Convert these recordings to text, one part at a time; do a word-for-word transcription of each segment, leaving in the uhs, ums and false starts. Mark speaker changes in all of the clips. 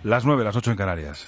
Speaker 1: Las nueve, las ocho en Canarias.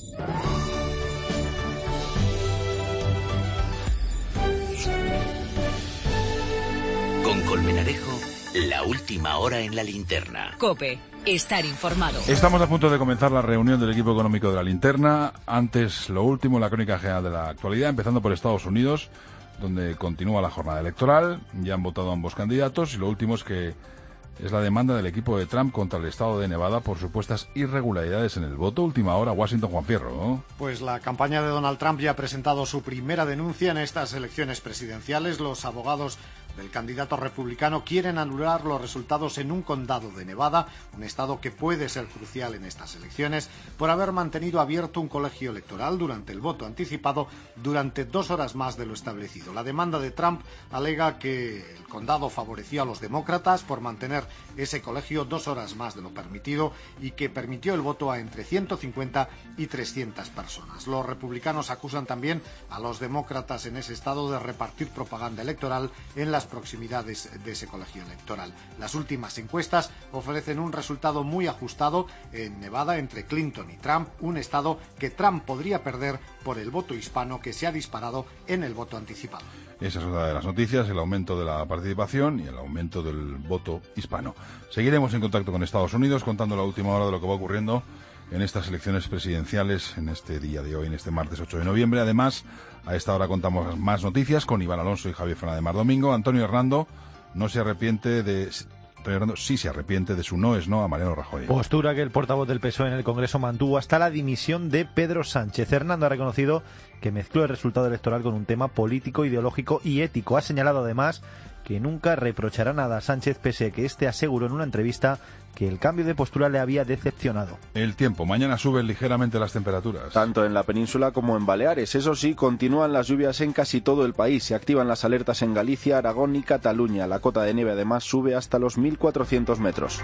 Speaker 2: Con Colmenarejo, la última hora en la linterna.
Speaker 3: COPE, estar informado.
Speaker 1: Estamos a punto de comenzar la reunión del equipo económico de la linterna. Antes, lo último, la crónica general de la actualidad, empezando por Estados Unidos, donde continúa la jornada electoral. Ya han votado ambos candidatos y lo último es que es la demanda del equipo de Trump contra el estado de Nevada por supuestas irregularidades en el voto. Última hora, Washington, Juan Fierro, ¿no?
Speaker 4: Pues la campaña de Donald Trump ya ha presentado su primera denuncia en estas elecciones presidenciales. Los abogados del candidato republicano quieren anular los resultados en un condado de Nevada, un estado que puede ser crucial en estas elecciones, por haber mantenido abierto un colegio electoral durante el voto anticipado durante dos horas más de lo establecido. La demanda de Trump alega que el condado favoreció a los demócratas por mantener ese colegio dos horas más de lo permitido y que permitió el voto a entre ciento cincuenta y trescientas personas. Los republicanos acusan también a los demócratas en ese estado de repartir propaganda electoral en las proximidades de ese colegio electoral. Las últimas encuestas ofrecen un resultado muy ajustado en Nevada entre Clinton y Trump, un estado que Trump podría perder por el voto hispano que se ha disparado en el voto anticipado.
Speaker 1: Esa es otra de las noticias, el aumento de la participación y el aumento del voto hispano. Seguiremos en contacto con Estados Unidos contando la última hora de lo que va ocurriendo en estas elecciones presidenciales en este día de hoy, en este martes ocho de noviembre. Además, a esta hora contamos más noticias con Iván Alonso y Javier Fernández Mar Domingo. Antonio Hernando no se arrepiente de... Hernando sí se arrepiente de su no es no a Mariano Rajoy.
Speaker 5: Postura que el portavoz del P S O E en el Congreso mantuvo hasta la dimisión de Pedro Sánchez. Hernando ha reconocido que mezcló el resultado electoral con un tema político, ideológico y ético. Ha señalado además que nunca reprochará nada a Sánchez, pese a que este aseguró en una entrevista que el cambio de postura le había decepcionado.
Speaker 1: El tiempo. Mañana suben ligeramente las temperaturas.
Speaker 6: Tanto en la península como en Baleares. Eso sí, continúan las lluvias en casi todo el país. Se activan las alertas en Galicia, Aragón y Cataluña. La cota de nieve además sube hasta los mil cuatrocientos metros.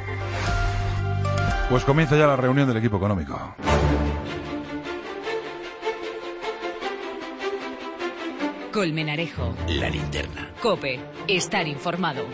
Speaker 1: Pues comienza ya la reunión del equipo económico.
Speaker 3: Colmenarejo,
Speaker 2: la linterna.
Speaker 3: COPE, estar informado.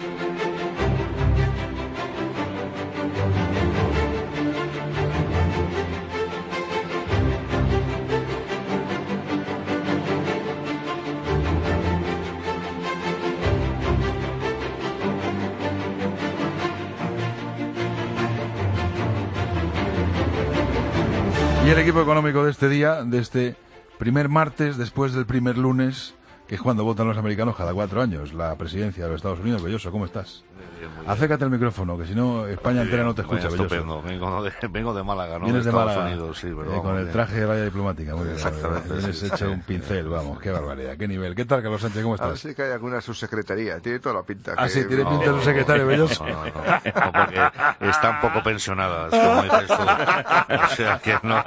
Speaker 1: Y el equipo económico de este día, de este primer martes, después del primer lunes, que es cuando votan los americanos cada cuatro años, la presidencia de los Estados Unidos. Belloso, ¿cómo estás?
Speaker 7: Bien, bien.
Speaker 1: Acércate al micrófono, que si no España entera no te escucha,
Speaker 7: Belloso.
Speaker 1: Belloso.
Speaker 7: Vengo de, vengo de Málaga, ¿no?
Speaker 1: Vienes de,
Speaker 7: de Estados
Speaker 1: Málaga,
Speaker 7: Unidos, sí, pero
Speaker 1: eh,
Speaker 7: vamos,
Speaker 1: con el
Speaker 7: bien.
Speaker 1: traje de valla diplomática. Muy bien.
Speaker 7: Exactamente.
Speaker 1: Vienes
Speaker 7: Sí,
Speaker 1: hecho
Speaker 7: sí,
Speaker 1: un pincel,
Speaker 7: sí,
Speaker 1: vamos,
Speaker 7: sí,
Speaker 1: qué
Speaker 7: sí.
Speaker 1: barbaridad, qué nivel. ¿Qué tal, Carlos Sánchez, cómo
Speaker 8: A ver
Speaker 1: estás?
Speaker 8: si que hay alguna subsecretaría, tiene toda la pinta.
Speaker 1: Ah,
Speaker 8: que...
Speaker 1: sí, tiene
Speaker 8: no,
Speaker 1: pinta de su secretario, Belloso.
Speaker 7: No, no, no, no, porque están poco pensionadas, como dices tú. O sea que no,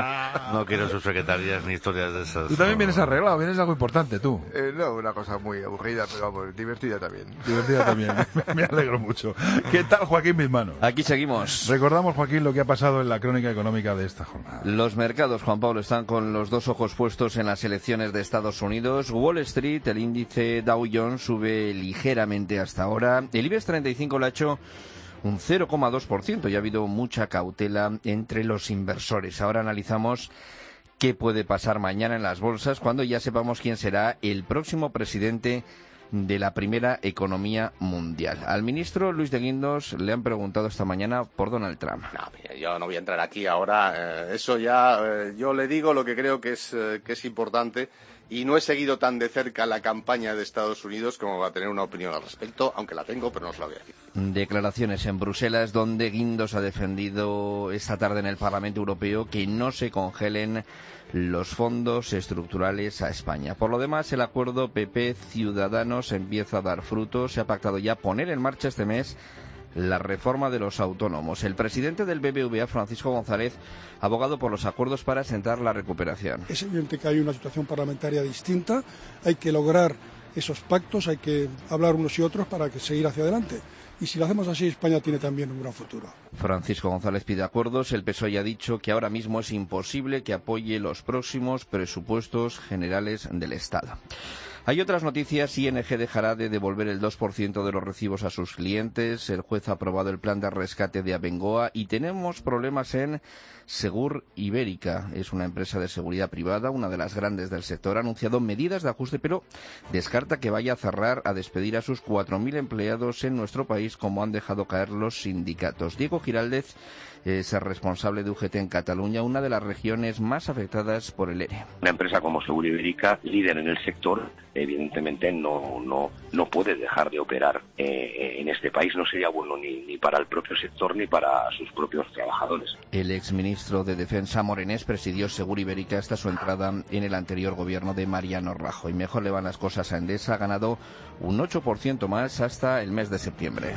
Speaker 7: no quiero subsecretarias ni historias de esas.
Speaker 1: Tú también
Speaker 7: no,
Speaker 1: vienes
Speaker 7: no.
Speaker 1: arreglado, vienes de algo importante, tú.
Speaker 8: Eh, no, una cosa muy aburrida, pero vamos, divertida también.
Speaker 1: Divertida también, me alegro mucho. ¿Qué tal, Joaquín Mismano?
Speaker 9: Aquí seguimos.
Speaker 1: Recordamos, Joaquín, lo que ha pasado en la crónica económica de esta jornada.
Speaker 9: Los mercados, Juan Pablo, están con los dos ojos puestos en las elecciones de Estados Unidos. Wall Street, el índice Dow Jones sube ligeramente hasta ahora. El IBEX treinta y cinco lo ha hecho un cero coma dos por ciento y ha habido mucha cautela entre los inversores. Ahora analizamos qué puede pasar mañana en las bolsas cuando ya sepamos quién será el próximo presidente de la primera economía mundial. Al ministro Luis de Guindos le han preguntado esta mañana por Donald Trump.
Speaker 10: No, mira, yo no voy a entrar aquí ahora. Eh, eso ya, eh, yo le digo lo que creo que es, eh, que es importante y no he seguido tan de cerca la campaña de Estados Unidos como va a tener una opinión al respecto, aunque la tengo, pero no os la voy a decir.
Speaker 9: Declaraciones en Bruselas donde Guindos ha defendido esta tarde en el Parlamento Europeo que no se congelen los fondos estructurales a España. Por lo demás, el acuerdo P P Ciudadanos empieza a dar frutos. Se ha pactado ya poner en marcha este mes la reforma de los autónomos. El presidente del B B V A, Francisco González, ha abogado por los acuerdos para asentar la recuperación.
Speaker 11: Es evidente que hay una situación parlamentaria distinta, hay que lograr esos pactos, hay que hablar unos y otros para que seguir hacia adelante. Y si lo hacemos así, España tiene también un gran futuro.
Speaker 9: Francisco González pide acuerdos. El P S O E ya ha dicho que ahora mismo es imposible que apoye los próximos presupuestos generales del Estado. Hay otras noticias. I N G dejará de devolver el dos por ciento de los recibos a sus clientes. El juez ha aprobado el plan de rescate de Abengoa y tenemos problemas en Segur Ibérica. Es una empresa de seguridad privada, una de las grandes del sector. Ha anunciado medidas de ajuste, pero descarta que vaya a cerrar, a despedir a sus cuatro mil empleados en nuestro país, como han dejado caer los sindicatos. Diego Giraldez es el responsable de U G T en Cataluña, una de las regiones más afectadas por el E R E.
Speaker 12: Una empresa como Segur Ibérica, líder en el sector, evidentemente no no no puede dejar de operar eh, en este país. No sería bueno ni, ni para el propio sector ni para sus propios trabajadores.
Speaker 9: El exministro de Defensa Morenés presidió Segur Ibérica hasta su entrada en el anterior gobierno de Mariano Rajoy. Mejor le van las cosas a Endesa, ha ganado un ocho por ciento más hasta el mes de septiembre.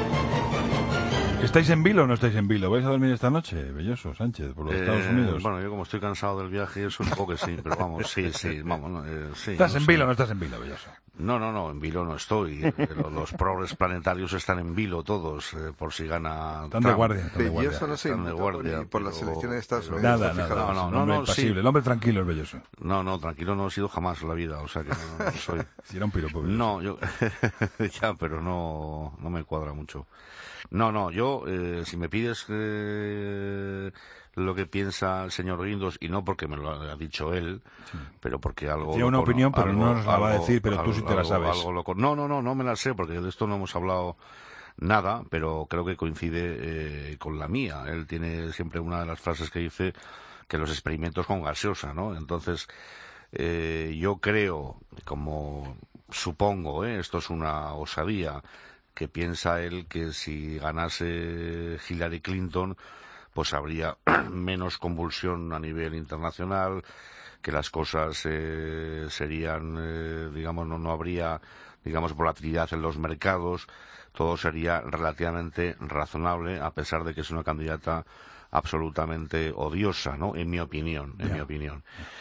Speaker 1: ¿Estáis en vilo o no estáis en vilo? ¿Vais a dormir esta noche, Belloso, Sánchez, por los
Speaker 7: eh,
Speaker 1: Estados Unidos?
Speaker 7: Bueno, yo como estoy cansado del viaje, eso un poco que sí, pero vamos, sí, sí, vamos. No, eh, sí,
Speaker 1: ¿Estás
Speaker 7: no
Speaker 1: en
Speaker 7: sé.
Speaker 1: vilo o no estás en vilo, Belloso?
Speaker 7: No, no, no, en vilo no estoy. Los, los progres planetarios están en vilo todos, eh, por si gana
Speaker 1: Están de guardia, están de guardia.
Speaker 8: Belloso no se
Speaker 7: Están de
Speaker 8: imputó
Speaker 7: guardia,
Speaker 8: ni por las
Speaker 7: pero-
Speaker 8: elecciones de Estados Unidos.
Speaker 1: Nada,
Speaker 8: Fíjate.
Speaker 1: nada.
Speaker 7: No, no,
Speaker 1: es un
Speaker 7: no,
Speaker 1: hombre
Speaker 7: no,
Speaker 1: impasible.
Speaker 7: sí.
Speaker 1: El hombre tranquilo es Belloso.
Speaker 7: No, no, tranquilo no he sido jamás en la vida, o sea que no, no soy.
Speaker 1: Si era un piropo, Belloso.
Speaker 7: No, yo ya, pero no, no me cuadra mucho. No, no, yo, eh, si me pides eh, lo que piensa el señor Guindos, y no porque me lo ha dicho él, sí. pero porque algo...
Speaker 1: Tiene una
Speaker 7: lo cono-
Speaker 1: opinión, pero
Speaker 7: algo-
Speaker 1: no nos la va a
Speaker 7: algo-
Speaker 1: decir, pero tú
Speaker 7: algo-
Speaker 1: sí te la
Speaker 7: algo-
Speaker 1: sabes.
Speaker 7: algo lo con- no, no, no, no me la sé, porque de esto no hemos hablado nada, pero creo que coincide eh, con la mía. Él tiene siempre una de las frases que dice que los experimentos con gaseosa, ¿no? Entonces, eh, yo creo, como supongo, ¿eh? Esto es una osadía, que piensa él que si ganase Hillary Clinton, pues habría menos convulsión a nivel internacional, que las cosas eh, serían, eh, digamos, no, no habría, digamos, volatilidad en los mercados, todo sería relativamente razonable, a pesar de que es una candidata absolutamente odiosa, ¿no? En mi opinión, en
Speaker 1: Ya.
Speaker 7: mi opinión.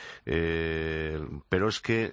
Speaker 7: Eh, pero es que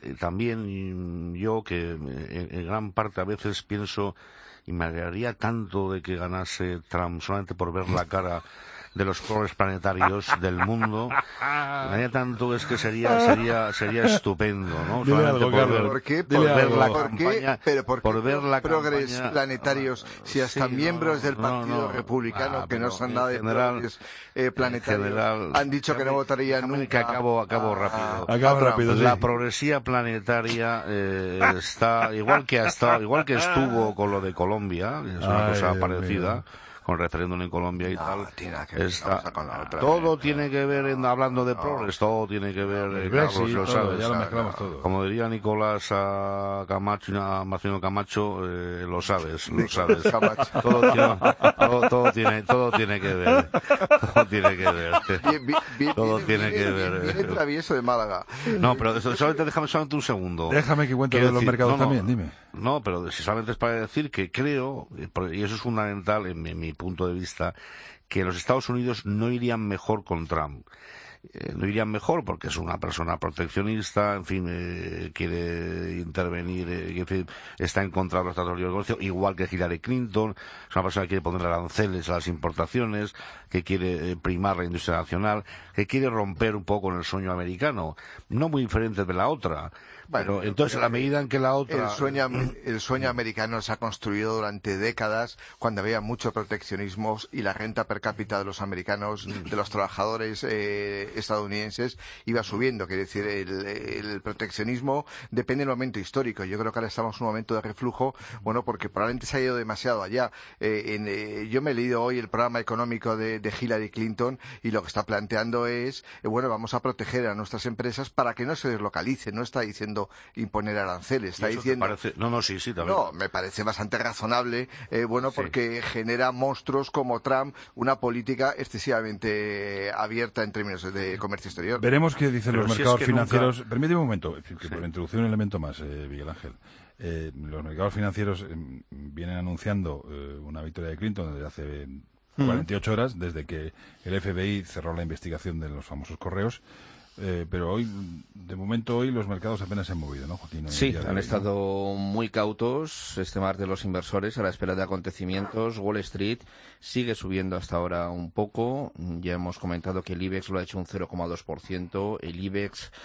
Speaker 7: también yo, que en, en gran parte a veces pienso, y me alegraría tanto de que ganase Trump solamente por ver la cara de los pobres planetarios del mundo, me alegraría tanto, es que sería sería sería estupendo, ¿no?
Speaker 1: Dile
Speaker 7: Solamente
Speaker 1: algo,
Speaker 7: por
Speaker 1: Carlos.
Speaker 7: ver,
Speaker 8: ¿Por qué?
Speaker 7: por
Speaker 8: Por,
Speaker 7: ver la
Speaker 8: ¿por qué?
Speaker 7: campaña,
Speaker 8: Pero ¿por qué
Speaker 7: por ver la
Speaker 8: progres
Speaker 7: campaña
Speaker 8: planetarios si hasta
Speaker 7: Sí,
Speaker 8: miembros
Speaker 7: no,
Speaker 8: del
Speaker 7: no,
Speaker 8: Partido
Speaker 7: no.
Speaker 8: Republicano,
Speaker 7: Ah,
Speaker 8: que no
Speaker 7: pero
Speaker 8: son
Speaker 7: en
Speaker 8: nada de
Speaker 7: general-
Speaker 8: progres eh, planetarios,
Speaker 7: general-
Speaker 8: han dicho que no votarían
Speaker 7: Déjame
Speaker 8: nunca?
Speaker 7: que acabo, acabo
Speaker 8: a-
Speaker 7: rápido.
Speaker 8: a
Speaker 1: Acaba
Speaker 8: Trump.
Speaker 1: rápido, sí.
Speaker 7: La progresía planetaria eh, está igual que ha estado, igual que estuvo con lo de Colombia, es una
Speaker 1: Ay,
Speaker 7: cosa
Speaker 1: Dios
Speaker 7: parecida,
Speaker 1: mío.
Speaker 7: con el referéndum en Colombia y
Speaker 8: No,
Speaker 7: tal.
Speaker 8: tiene nada que ver
Speaker 7: Está-
Speaker 8: una cosa con la otra.
Speaker 7: todo tiene que ver, en, hablando de progres, todo tiene que ver, eh,
Speaker 1: El
Speaker 7: Carlos,
Speaker 1: Brexit,
Speaker 7: lo
Speaker 1: todo,
Speaker 7: sabes.
Speaker 1: ya lo mezclamos todo.
Speaker 7: Como diría Nicolás a Camacho, a Marcelino Camacho, eh, lo sabes, lo sabes.
Speaker 8: Camacho.
Speaker 7: Todo tiene, todo, todo tiene, todo tiene que ver, todo tiene que ver.
Speaker 8: Bien, bien, bien,
Speaker 7: Todo
Speaker 8: viene-
Speaker 7: tiene que
Speaker 8: viene-
Speaker 7: ver.
Speaker 8: Viene travieso de Málaga.
Speaker 7: No, pero eso- solamente déjame solamente un segundo.
Speaker 1: Déjame que cuente
Speaker 7: Quiero
Speaker 1: de los
Speaker 7: decir,
Speaker 1: mercados
Speaker 7: no, no,
Speaker 1: también, dime.
Speaker 7: No, pero si solamente es para decir que creo, y eso es fundamental en mi, en mi punto de vista, que los Estados Unidos no irían mejor con Trump. Eh, no irían mejor porque es una persona proteccionista, en fin, eh, quiere intervenir, eh, en fin, está en contra de los tratados de libre comercio, igual que Hillary Clinton, es una persona que quiere poner aranceles a las importaciones, que quiere eh, primar la industria nacional, que quiere romper un poco con el sueño americano, no muy diferente de la otra.
Speaker 8: Bueno,
Speaker 7: pero entonces, a la medida en que la otra...
Speaker 8: El sueño, el sueño americano se ha construido durante décadas cuando había mucho proteccionismo y la renta per cápita de los americanos, de los trabajadores eh, estadounidenses, iba subiendo. Quiere decir, el, el proteccionismo depende del momento histórico. Yo creo que ahora estamos en un momento de reflujo, bueno, porque probablemente se ha ido demasiado allá. Eh, en, eh, yo me he leído hoy el programa económico de, de Hillary Clinton y lo que está planteando es, eh, bueno, vamos a proteger a nuestras empresas para que no se deslocalicen. No está diciendo imponer aranceles, está
Speaker 7: ¿Y eso te
Speaker 8: diciendo...
Speaker 7: parece? No, no, sí, sí, también.
Speaker 8: No, me parece bastante razonable, eh, bueno,
Speaker 7: Sí.
Speaker 8: porque genera monstruos como Trump, una política excesivamente abierta en términos de comercio exterior.
Speaker 1: Veremos qué dicen
Speaker 7: Pero
Speaker 1: los
Speaker 7: si es
Speaker 1: mercados
Speaker 7: que
Speaker 1: financieros.
Speaker 7: nunca-
Speaker 1: Permíteme un momento, que
Speaker 7: Sí.
Speaker 1: por introducir un elemento más, eh, Miguel Ángel. Eh, los mercados financieros eh, vienen anunciando eh, una victoria de Clinton desde hace cuarenta y ocho horas, desde que el F B I cerró la investigación de los famosos correos. Eh, pero hoy, de momento hoy, los mercados apenas se han movido, ¿no, Joaquín? En el
Speaker 9: Sí,
Speaker 1: día de
Speaker 9: han
Speaker 1: hoy, ¿no?
Speaker 9: estado muy cautos este martes los inversores a la espera de acontecimientos. Wall Street sigue subiendo hasta ahora un poco. Ya hemos comentado que el IBEX lo ha hecho un cero coma dos por ciento. El IBEX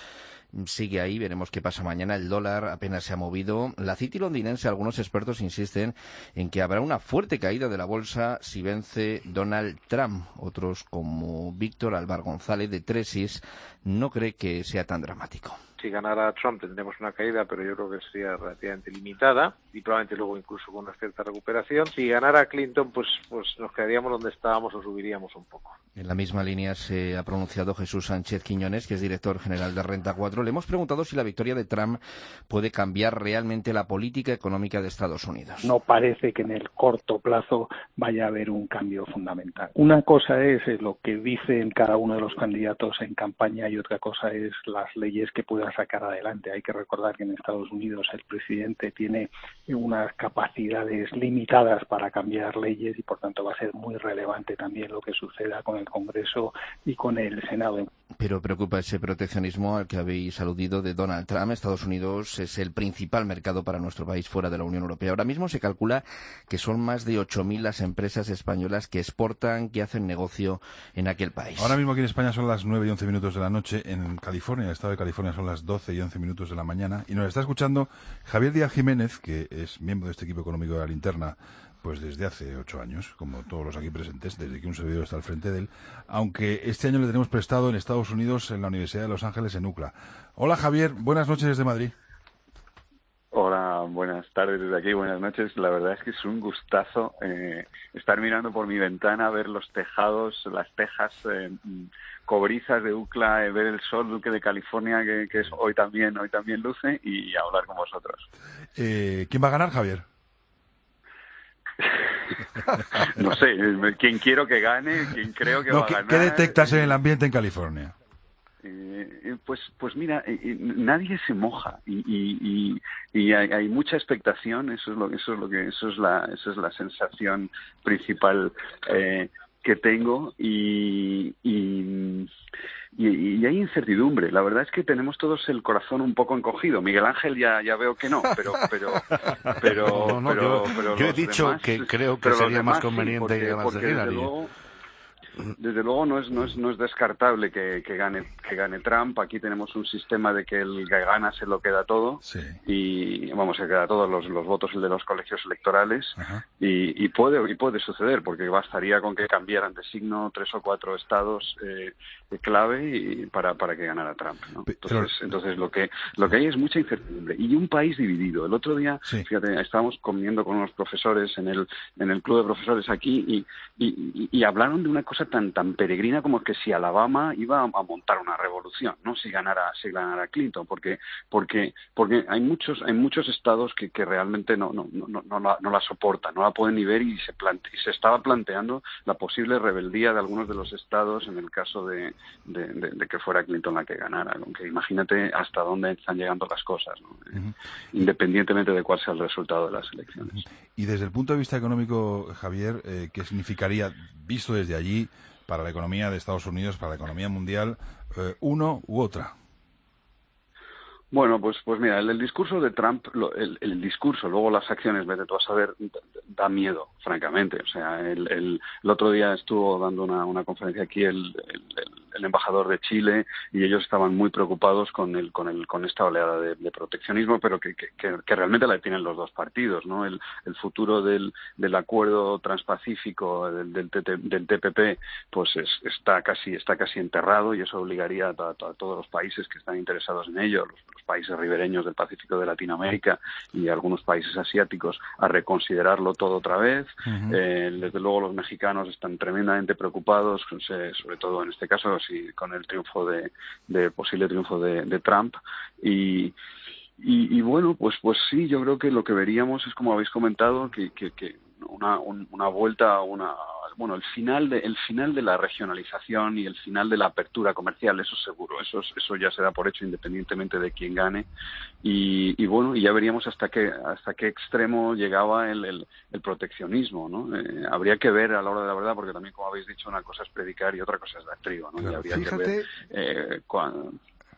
Speaker 9: sigue ahí, veremos qué pasa mañana. El dólar apenas se ha movido. La City londinense, algunos expertos insisten en que habrá una fuerte caída de la bolsa si vence Donald Trump. Otros, como Víctor Álvar González de Tresis, no cree que sea tan dramático.
Speaker 13: Si ganara Trump tendremos una caída, pero yo creo que sería relativamente limitada y probablemente luego incluso con una cierta recuperación. Si ganara Clinton, pues pues nos quedaríamos donde estábamos o subiríamos un poco.
Speaker 9: En la misma línea se ha pronunciado Jesús Sánchez Quiñones, que es director general de Renta cuatro. Le hemos preguntado si la victoria de Trump puede cambiar realmente la política económica de Estados Unidos.
Speaker 14: No parece que en el corto plazo vaya a haber un cambio fundamental. Una cosa es lo que dicen cada uno de los candidatos en campaña y otra cosa es las leyes que puedan sacar adelante. Hay que recordar que en Estados Unidos el presidente tiene unas capacidades limitadas para cambiar leyes y por tanto va a ser muy relevante también lo que suceda con el Congreso y con el Senado.
Speaker 9: Pero preocupa ese proteccionismo al que habéis aludido de Donald Trump. Estados Unidos es el principal mercado para nuestro país fuera de la Unión Europea. Ahora mismo se calcula que son más de ocho mil las empresas españolas que exportan, que hacen negocio en aquel país.
Speaker 1: Ahora mismo aquí en España son las nueve y once minutos de la noche. En California, en el estado de California, son las doce y once minutos de la mañana. Y nos está escuchando Javier Díaz Jiménez, que es miembro de este equipo económico de la Linterna, pues desde hace ocho años, como todos los aquí presentes, desde que un servidor está al frente de él, aunque este año le tenemos prestado en Estados Unidos, en la Universidad de Los Ángeles, en U C L A. Hola Javier, buenas noches desde Madrid.
Speaker 15: Hola, buenas tardes desde aquí, buenas noches. La verdad es que es un gustazo eh, estar mirando por mi ventana, ver los tejados, las tejas eh, cobrizas de U C L A, eh, ver el sol Duque de California, que, que es hoy también, hoy también luce, y hablar con vosotros.
Speaker 1: Eh, ¿Quién va a ganar, Javier?
Speaker 15: No sé, quién quiero que gane, quién creo que
Speaker 1: no,
Speaker 15: va
Speaker 1: ¿qué,
Speaker 15: a ganar.
Speaker 1: ¿Qué detectas en el ambiente en California?
Speaker 15: Eh, pues, pues mira, eh, nadie se moja y, y, y, y hay, hay mucha expectación. Eso es lo, eso es lo que, eso es la, eso es la sensación principal eh, que tengo y, y Y, y hay incertidumbre. La verdad es que tenemos todos el corazón un poco encogido. Miguel Ángel ya ya veo que no, pero pero pero
Speaker 7: no, no,
Speaker 15: pero,
Speaker 7: yo,
Speaker 15: pero
Speaker 7: yo he
Speaker 15: los
Speaker 7: dicho
Speaker 15: demás,
Speaker 7: que creo que
Speaker 15: pero los
Speaker 7: sería más
Speaker 15: demás sí,
Speaker 7: conveniente
Speaker 15: porque,
Speaker 7: que ganase
Speaker 15: porque
Speaker 7: Hillary.
Speaker 15: desde luego, desde luego no es no es no es descartable que, que gane que gane Trump. Aquí tenemos un sistema de que el que gana se lo queda todo,
Speaker 1: sí.
Speaker 15: Y vamos, se queda todos los, los votos el de los colegios electorales. y, y puede y puede suceder porque bastaría con que cambiaran de signo tres o cuatro estados eh, de clave y para para que ganara Trump, ¿no? Entonces entonces lo que lo que hay es mucha incertidumbre y un país dividido. El otro día, sí. Fíjate, estábamos comiendo con unos profesores en el en el club de profesores aquí y y, y, y hablaron de una cosa tan tan peregrina como que si Alabama iba a, a montar una revolución, ¿no? Si ganara si ganara Clinton, porque porque porque hay muchos hay muchos estados que, que realmente no no no no la, no la soportan, no la pueden ni ver y se plante, y se estaba planteando la posible rebeldía de algunos de los estados en el caso de de, de, de que fuera Clinton la que ganara, aunque imagínate hasta dónde están llegando las cosas, ¿no? Uh-huh. Independientemente de cuál sea el resultado de las elecciones.
Speaker 1: Uh-huh. Y desde el punto de vista económico, Javier, eh, ¿qué significaría, visto desde allí, para la economía de Estados Unidos, para la economía mundial, eh, uno u otra?
Speaker 15: Bueno, pues pues mira, el, el discurso de Trump, lo, el, el discurso, luego las acciones, vete tú a saber, da miedo, francamente. O sea, el, el, el otro día estuvo dando una, una conferencia aquí el, el, el embajador de Chile y ellos estaban muy preocupados con el con el con esta oleada de, de proteccionismo, pero que, que, que realmente la tienen los dos partidos, ¿no? El, el futuro del, del acuerdo transpacífico del, del, del T P P, pues es, está casi está casi enterrado y eso obligaría a, a, a todos los países que están interesados en ello, los, los países ribereños del Pacífico de Latinoamérica y algunos países asiáticos, a reconsiderarlo todo otra vez. Uh-huh. Eh, desde luego los mexicanos están tremendamente preocupados, sobre todo en este caso sí, con el triunfo de, de posible triunfo de, de Trump y Y, y bueno, pues pues sí, yo creo que lo que veríamos es, como habéis comentado, que, que, que una, un, una vuelta, una bueno, el final de el final de la regionalización y el final de la apertura comercial, eso seguro, eso eso ya se da por hecho independientemente de quién gane y, y bueno, y ya veríamos hasta qué hasta qué extremo llegaba el el, el proteccionismo, ¿no? Eh, habría que ver a la hora de la verdad, porque también, como habéis dicho, una cosa es predicar y otra cosa es dar trigo, ¿no?
Speaker 1: Claro,
Speaker 15: y habría
Speaker 1: fíjate...
Speaker 15: que ver eh, cuando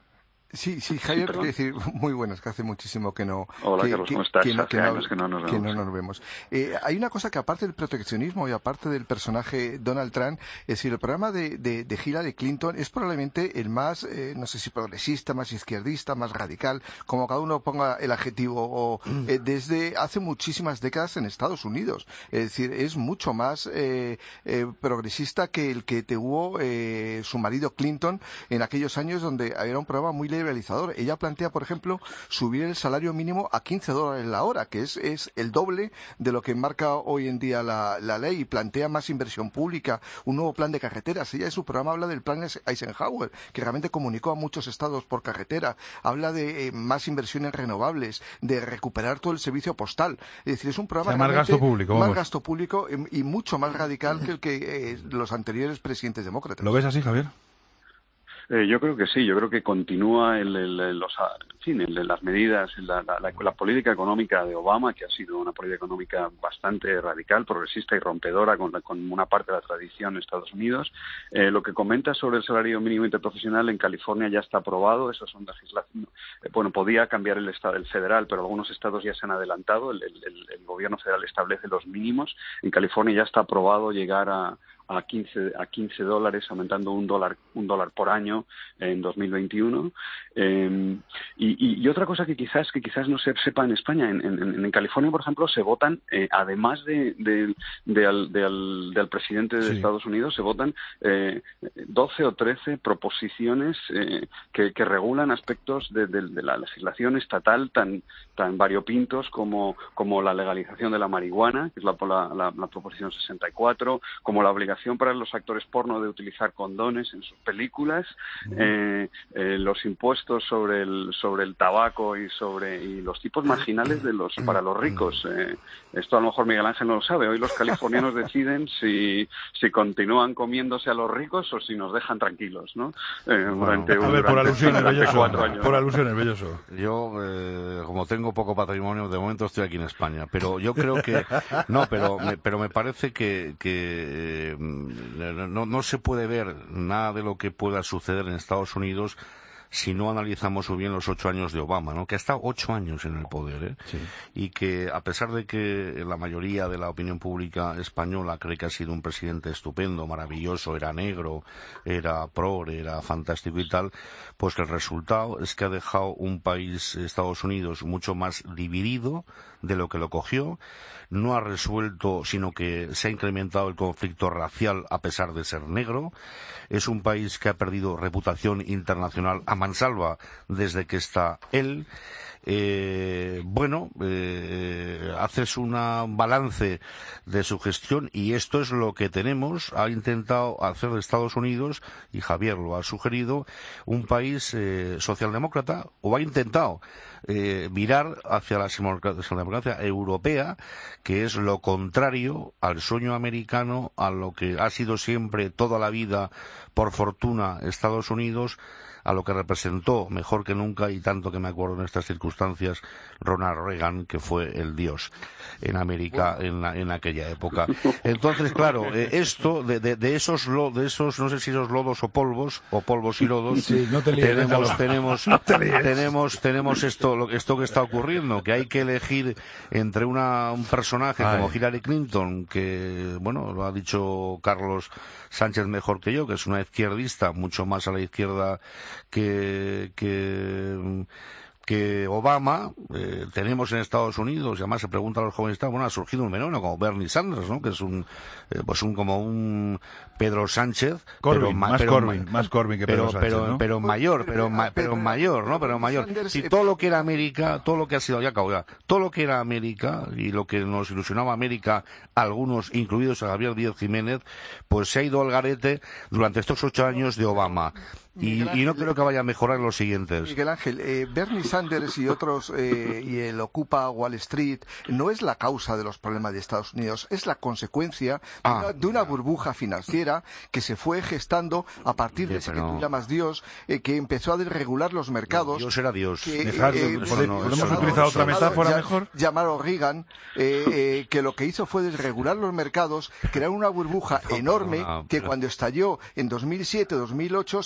Speaker 8: Sí, sí, Javier,
Speaker 15: sí,
Speaker 8: quiero decir, muy buenas, que hace muchísimo que no...
Speaker 15: Hola,
Speaker 8: que,
Speaker 15: Carlos,
Speaker 8: que,
Speaker 15: ¿cómo estás?
Speaker 8: Que no,
Speaker 15: hace
Speaker 8: que no,
Speaker 15: años que no nos vemos.
Speaker 8: Que no nos vemos. Eh, hay una cosa que aparte del proteccionismo y aparte del personaje Donald Trump, es decir, el programa de, de, de Hillary Clinton es probablemente el más, eh, no sé si progresista, más izquierdista, más radical, como cada uno ponga el adjetivo, o, eh, desde hace muchísimas décadas en Estados Unidos. Es decir, es mucho más eh, eh, progresista que el que tuvo eh, su marido Clinton en aquellos años donde era un programa muy liberalizador. Ella plantea, por ejemplo, subir el salario mínimo a quince dólares la hora, que es, es el doble de lo que marca hoy en día la, la ley, y plantea más inversión pública, un nuevo plan de carreteras. Ella en su programa habla del plan Eisenhower, que realmente comunicó a muchos estados por carretera. Habla de eh, más inversión en renovables, de recuperar todo el servicio postal. Es decir, es un programa
Speaker 1: o sea, más gasto público,
Speaker 8: más
Speaker 1: vamos.
Speaker 8: gasto público y, y mucho más radical que el que eh, los anteriores presidentes demócratas.
Speaker 1: ¿Lo ves así, Javier?
Speaker 15: Eh, yo creo que sí, yo creo que continúa el, el, el, los, en fin, el, las medidas, la, la, la, la política económica de Obama, que ha sido una política económica bastante radical, progresista y rompedora con, con una parte de la tradición en Estados Unidos. Eh, lo que comenta sobre el salario mínimo interprofesional en California ya está aprobado, eso son legislaciones. Eh, bueno, podía cambiar el estado, el federal, pero algunos estados ya se han adelantado, el, el, el gobierno federal establece los mínimos. En California ya está aprobado llegar a a quince a quince dólares, aumentando un dólar un dólar por año en dos mil veintiuno. Eh, y, y otra cosa que quizás que quizás no se sepa en España, en, en, en California, por ejemplo, se votan, eh, además de, de, de al, de al, del presidente de sí. Estados Unidos, se votan eh, doce o trece proposiciones eh, que, que regulan aspectos de, de, de la legislación estatal tan tan variopintos como, como la legalización de la marihuana, que es la, la, la, la proposición sesenta y cuatro, como la obligación para los actores porno de utilizar condones en sus películas, uh-huh. eh, eh, los impuestos sobre el sobre el tabaco y sobre y los tipos marginales de los para los ricos. Eh, esto a lo mejor Miguel Ángel no lo sabe. Hoy los californianos deciden si si continúan comiéndose a los ricos o si nos dejan tranquilos, ¿no? Eh, durante,
Speaker 1: bueno, a ver,
Speaker 15: durante,
Speaker 1: por alusiones,
Speaker 15: durante cuatro años.
Speaker 1: Por alusiones, Belloso.
Speaker 7: Yo, eh, como tengo poco patrimonio, de momento estoy aquí en España, pero yo creo que no, pero me, pero me parece que que eh, No, no se puede ver nada de lo que pueda suceder en Estados Unidos si no analizamos muy bien los ocho años de Obama, ¿no? Que ha estado ocho años en el poder, ¿eh?
Speaker 1: Sí.
Speaker 7: Y que, a pesar de que la mayoría de la opinión pública española cree que ha sido un presidente estupendo, maravilloso, era negro, era progre, era fantástico y tal, pues que el resultado es que ha dejado un país, Estados Unidos, mucho más dividido de lo que lo cogió. No ha resuelto, sino que se ha incrementado el conflicto racial a pesar de ser negro. Es un país que ha perdido reputación internacional a mansalva desde que está él. Eh, bueno, eh, haces un balance de su gestión y esto es lo que tenemos. Ha intentado hacer de Estados Unidos, y Javier lo ha sugerido, un país eh, socialdemócrata, o ha intentado eh, virar hacia la socialdemocracia europea, que es lo contrario al sueño americano, a lo que ha sido siempre toda la vida, por fortuna, Estados Unidos, a lo que representó mejor que nunca, y tanto que me acuerdo en estas circunstancias, Ronald Reagan, que fue el dios en América en, la, en aquella época. Entonces, claro, eh, esto de, de, de esos lo, de esos no sé si esos lodos o polvos o polvos y lodos,
Speaker 1: sí, no te líes,
Speaker 7: tenemos tenemos
Speaker 1: no te
Speaker 7: tenemos tenemos esto lo, esto que está ocurriendo, que hay que elegir entre una un personaje Ay. como Hillary Clinton, que bueno, lo ha dicho Carlos Sánchez mejor que yo, que es una izquierdista mucho más a la izquierda que que que Obama. Eh, tenemos en Estados Unidos, y además se pregunta a los jóvenes, bueno, ha surgido un fenómeno como Bernie Sanders, ¿no? Que es un, eh, pues un, como un Pedro Sánchez,
Speaker 1: Corbyn,
Speaker 7: pero,
Speaker 1: más,
Speaker 7: pero,
Speaker 1: Corbyn, más Corbyn que Pedro
Speaker 7: pero,
Speaker 1: Sánchez,
Speaker 7: pero,
Speaker 1: ¿no?
Speaker 7: pero mayor, pero, ma, pero mayor, ¿no? Pero mayor. Si todo lo que era América, todo lo que ha sido, ya acabo ya, todo lo que era América y lo que nos ilusionaba América, algunos, incluidos a Javier Díaz Jiménez, pues se ha ido al garete durante estos ocho años de Obama. Y, y no creo que vaya a mejorar los siguientes.
Speaker 8: Miguel Ángel, eh, Bernie Sanders y otros, eh, y el Ocupa Wall Street, no es la causa de los problemas de Estados Unidos, es la consecuencia ah. de, una, de una burbuja financiera que se fue gestando a partir de ese pero... que tú llamas Dios, eh, que empezó a desregular los mercados.
Speaker 7: No, Dios era Dios.
Speaker 8: Que,
Speaker 1: Dejar,
Speaker 8: eh,
Speaker 1: ¿Podemos no, utilizar otra metáfora
Speaker 8: ya,
Speaker 1: mejor?
Speaker 8: Llamado Reagan, eh, eh, que lo que hizo fue desregular los mercados, crear una burbuja enorme no, no, que cuando estalló en dos mil siete dos mil ocho se dio por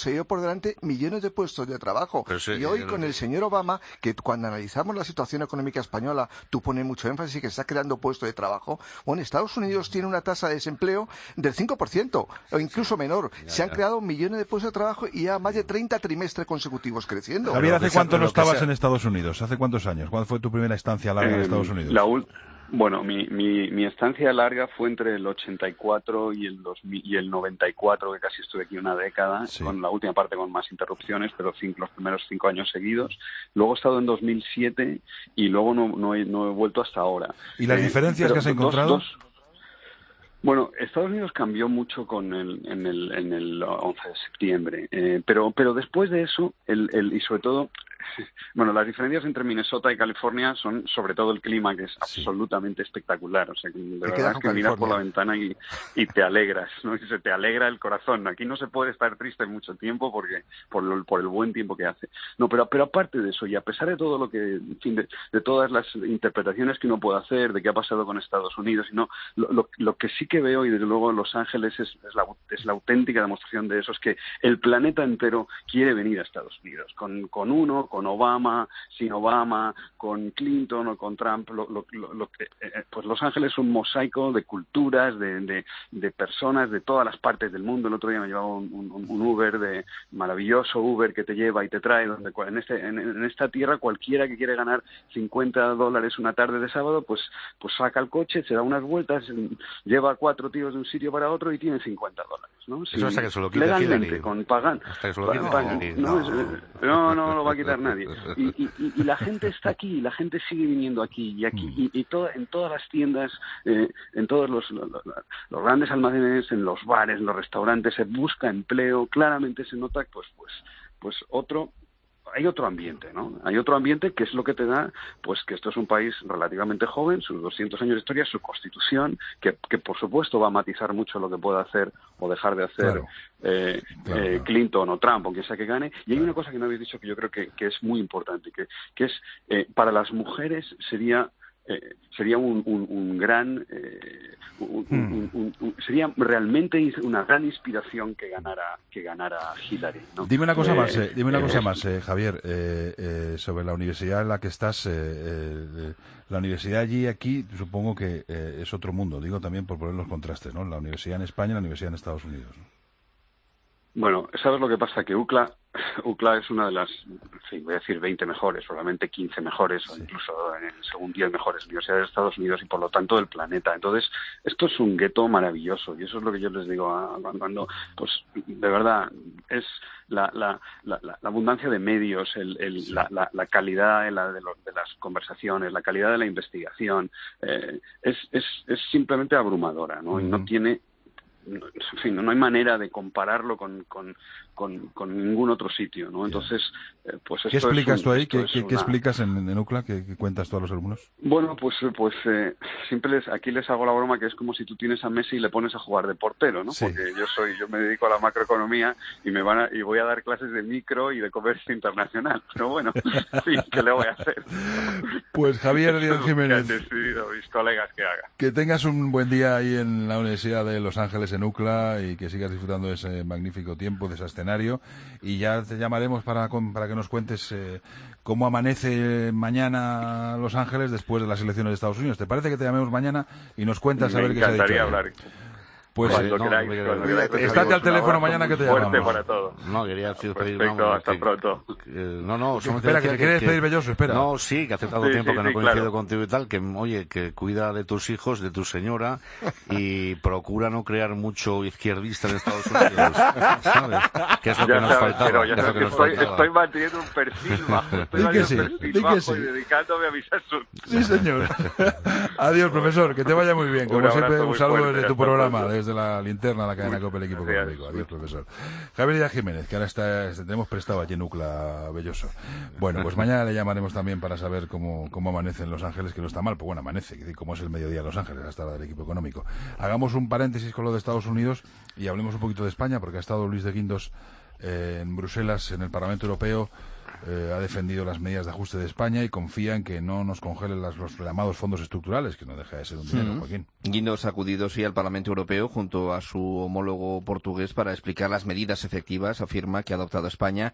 Speaker 8: delante millones de puestos de trabajo.
Speaker 7: Sí,
Speaker 8: y hoy con el señor Obama, que cuando analizamos la situación económica española, tú pones mucho énfasis que se está creando puestos de trabajo. Bueno, Estados Unidos tiene una tasa de desempleo del cinco por ciento, o incluso menor.
Speaker 7: Ya,
Speaker 8: se han
Speaker 7: ya.
Speaker 8: creado millones de puestos de trabajo y ya más de treinta trimestres consecutivos creciendo.
Speaker 1: Javier, ¿hace cuánto no
Speaker 7: lo que
Speaker 1: estabas
Speaker 7: sea.
Speaker 1: en Estados Unidos? ¿Hace cuántos años? ¿Cuándo fue tu primera estancia larga en
Speaker 15: Eh,
Speaker 1: Estados Unidos?
Speaker 15: la ul- Bueno, mi, mi, mi estancia larga fue entre el ochenta y cuatro y el, dos mil, y el noventa y cuatro, que casi estuve aquí una década,
Speaker 1: Sí.
Speaker 15: con la última parte con más interrupciones, pero cinco, los primeros cinco años seguidos. Luego he estado en dos mil siete y luego no, no, he, no he vuelto hasta ahora.
Speaker 1: ¿Y las
Speaker 15: Eh,
Speaker 1: diferencias
Speaker 15: pero
Speaker 1: que has
Speaker 15: dos-
Speaker 1: encontrado?
Speaker 15: dos- Bueno, Estados Unidos cambió mucho con el, en, el, en el once de septiembre, eh, pero, pero después de eso, el, el, y sobre todo, bueno, las diferencias entre Minnesota y California son sobre todo el clima, que es
Speaker 1: Sí.
Speaker 15: absolutamente espectacular. O sea, que de
Speaker 8: quedas
Speaker 15: verdad
Speaker 8: con
Speaker 15: es que miras por la
Speaker 8: California.
Speaker 15: ventana y, y te alegras, ¿no? Y se te alegra el corazón. Aquí no se puede estar triste mucho tiempo porque por, lo- por el buen tiempo que hace. No, pero, pero aparte de eso, y a pesar de todo lo que, en fin, de, de todas las interpretaciones que uno puede hacer de qué ha pasado con Estados Unidos, y no, lo, lo, lo que sí que veo, y desde luego Los Ángeles es, es, la, es la auténtica demostración de eso, es que el planeta entero quiere venir a Estados Unidos, con, con uno, con Obama, sin Obama, con Clinton o con Trump. Lo, lo, lo, lo que, eh, pues Los Ángeles es un mosaico de culturas, de, de, de personas de todas las partes del mundo. El otro día me llevaba un, un, un Uber, de maravilloso Uber que te lleva y te trae, donde cua- en, este, en, en esta tierra cualquiera que quiere ganar cincuenta dólares una tarde de sábado, pues, pues saca el coche, se da unas vueltas, lleva a cuatro tíos de un sitio para otro y tiene cincuenta dólares, ¿no?
Speaker 7: Eso
Speaker 15: Sin-
Speaker 7: hasta que se lo quite
Speaker 15: legalmente,
Speaker 7: Hillary.
Speaker 15: con pagan.
Speaker 7: Hasta que se lo
Speaker 15: Pagan-
Speaker 7: quite
Speaker 15: pagan.
Speaker 7: Hillary.
Speaker 15: No,
Speaker 7: No.
Speaker 15: es- no, no lo va a quitar nadie. Y, y, y- y la gente está aquí, la gente sigue viniendo aquí y aquí y, y toda- en todas las tiendas, eh, en todos los, los, los grandes almacenes, en los bares, en los restaurantes, se busca empleo. Claramente se nota, pues, pues, pues otro. Hay otro ambiente, ¿no? Hay otro ambiente que es lo que te da, pues que esto es un país relativamente joven, sus doscientos años de historia, su constitución, que, que por supuesto va a matizar mucho lo que pueda hacer o dejar de hacer
Speaker 1: Claro.
Speaker 15: eh,
Speaker 1: Claro,
Speaker 15: eh,
Speaker 1: claro.
Speaker 15: Clinton o Trump o quien sea que gane. Y hay una cosa que no habéis dicho que yo creo que, que es muy importante, que, que es, eh, para las mujeres sería... Eh, sería un, un, un gran eh, un, un, un, un, un, sería realmente una gran inspiración que ganara que ganara Hillary, ¿no?
Speaker 1: Dime una cosa
Speaker 15: Eh,
Speaker 1: más, eh, dime una
Speaker 15: eh,
Speaker 1: cosa más, eh, Javier, eh, eh, sobre la universidad en la que estás. Eh, eh, la universidad allí, aquí, supongo que eh, es otro mundo. Digo también por poner los contrastes, ¿no? La universidad en España y la universidad en Estados Unidos, ¿no?
Speaker 15: Bueno, ¿sabes lo que pasa? Que UCLA, UCLA es una de las, en fin, voy a decir veinte mejores, probablemente quince mejores, o incluso en, según diez mejores universidades de Estados Unidos y por lo tanto del planeta. Entonces, esto es un gueto maravilloso y eso es lo que yo les digo a, a, cuando, pues, de verdad, es la, la, la, la abundancia de medios, el, el, sí. la, la, la calidad de, la, de, lo, de las conversaciones, la calidad de la investigación, eh, es, es, es simplemente abrumadora, ¿no? Uh-huh. Y no tiene... en fin, no hay manera de compararlo con, con, con, con ningún otro sitio, ¿no? Entonces, eh, pues esto
Speaker 1: ¿Qué explicas
Speaker 15: es un,
Speaker 1: tú ahí? ¿Qué,
Speaker 15: es
Speaker 1: qué,
Speaker 15: una...
Speaker 1: ¿Qué explicas en, en UCLA? ¿Qué, ¿Qué cuentas tú a los alumnos?
Speaker 15: Bueno, pues pues eh, siempre les, aquí les hago la broma que es como si tú tienes a Messi y le pones a jugar de portero, ¿no? Sí. Porque yo soy, yo me dedico a la macroeconomía y me van a, y voy a dar clases de micro y de comercio internacional. Pero bueno, sí, ¿qué le voy a hacer?
Speaker 1: Pues Javier Díaz Jiménez,
Speaker 15: que han decidido mis colegas que haga.
Speaker 1: Que tengas un buen día ahí en la Universidad de Los Ángeles, en UCLA, y que sigas disfrutando de ese magnífico tiempo, de ese escenario. Y ya te llamaremos para, para que nos cuentes eh, cómo amanece mañana Los Ángeles después de las elecciones de Estados Unidos. ¿Te parece que te llamemos mañana y nos cuentas
Speaker 15: Me
Speaker 1: a ver qué se ha dicho?
Speaker 15: Me encantaría hablar.
Speaker 1: Pues
Speaker 15: cuando
Speaker 1: eh, no,
Speaker 15: queráis,
Speaker 1: no,
Speaker 15: cuando queráis.
Speaker 1: Estate al teléfono mañana que te llamamos.
Speaker 15: Fuerte para todos.
Speaker 7: No, quería decir, pedir,
Speaker 15: Perfecto,
Speaker 7: vamos,
Speaker 15: hasta
Speaker 7: que,
Speaker 15: pronto.
Speaker 7: Que, no, no, solo
Speaker 1: espera, que, que, que quieres
Speaker 7: que,
Speaker 1: pedir Belloso, espera.
Speaker 7: No, sí, que hace tanto
Speaker 15: sí,
Speaker 7: tiempo
Speaker 15: sí,
Speaker 7: que no
Speaker 15: sí,
Speaker 7: coincido
Speaker 15: claro.
Speaker 7: contigo y tal, que, oye, que cuida de tus hijos, de tu señora, y procura no crear mucho izquierdista en Estados Unidos, ¿sabes? Que es lo
Speaker 15: ya
Speaker 7: que nos
Speaker 15: sabes,
Speaker 7: faltaba.
Speaker 15: Pero ya
Speaker 7: que
Speaker 15: sabes que
Speaker 7: nos
Speaker 15: estoy,
Speaker 7: faltaba.
Speaker 15: estoy manteniendo un perfil bajo, estoy
Speaker 1: Di que
Speaker 15: manteniendo
Speaker 1: sí,
Speaker 15: un perfil
Speaker 1: di que
Speaker 15: bajo
Speaker 1: sí.
Speaker 15: y dedicándome a mis asuntos.
Speaker 1: Sí, señor. Adiós, profesor, que te vaya muy bien. Como
Speaker 15: Un
Speaker 1: siempre,
Speaker 15: abrazo
Speaker 1: un
Speaker 15: muy
Speaker 1: saludo
Speaker 15: fuerte,
Speaker 1: desde tu
Speaker 15: hasta
Speaker 1: programa,
Speaker 15: pronto.
Speaker 1: desde la linterna, la cadena COPE, el equipo económico. Adiós, profesor. Javier Díaz Jiménez, que ahora está, tenemos prestado allí en UCLA Belloso. Bueno, pues mañana le llamaremos también para saber cómo, cómo amanece en Los Ángeles, que no está mal, pues bueno, amanece, cómo es el mediodía en Los Ángeles, hasta la del equipo económico. Hagamos un paréntesis con lo de Estados Unidos y hablemos un poquito de España, porque ha estado Luis de Guindos eh, en Bruselas, en el Parlamento Europeo, eh, ha defendido las medidas de ajuste de España y confía en que no nos congelen las, los llamados fondos estructurales, que no deja de ser un dinero, mm. Joaquín.
Speaker 9: Guindos ha acudido, sí, al Parlamento Europeo junto a su homólogo portugués para explicar las medidas efectivas, afirma, que ha adoptado España.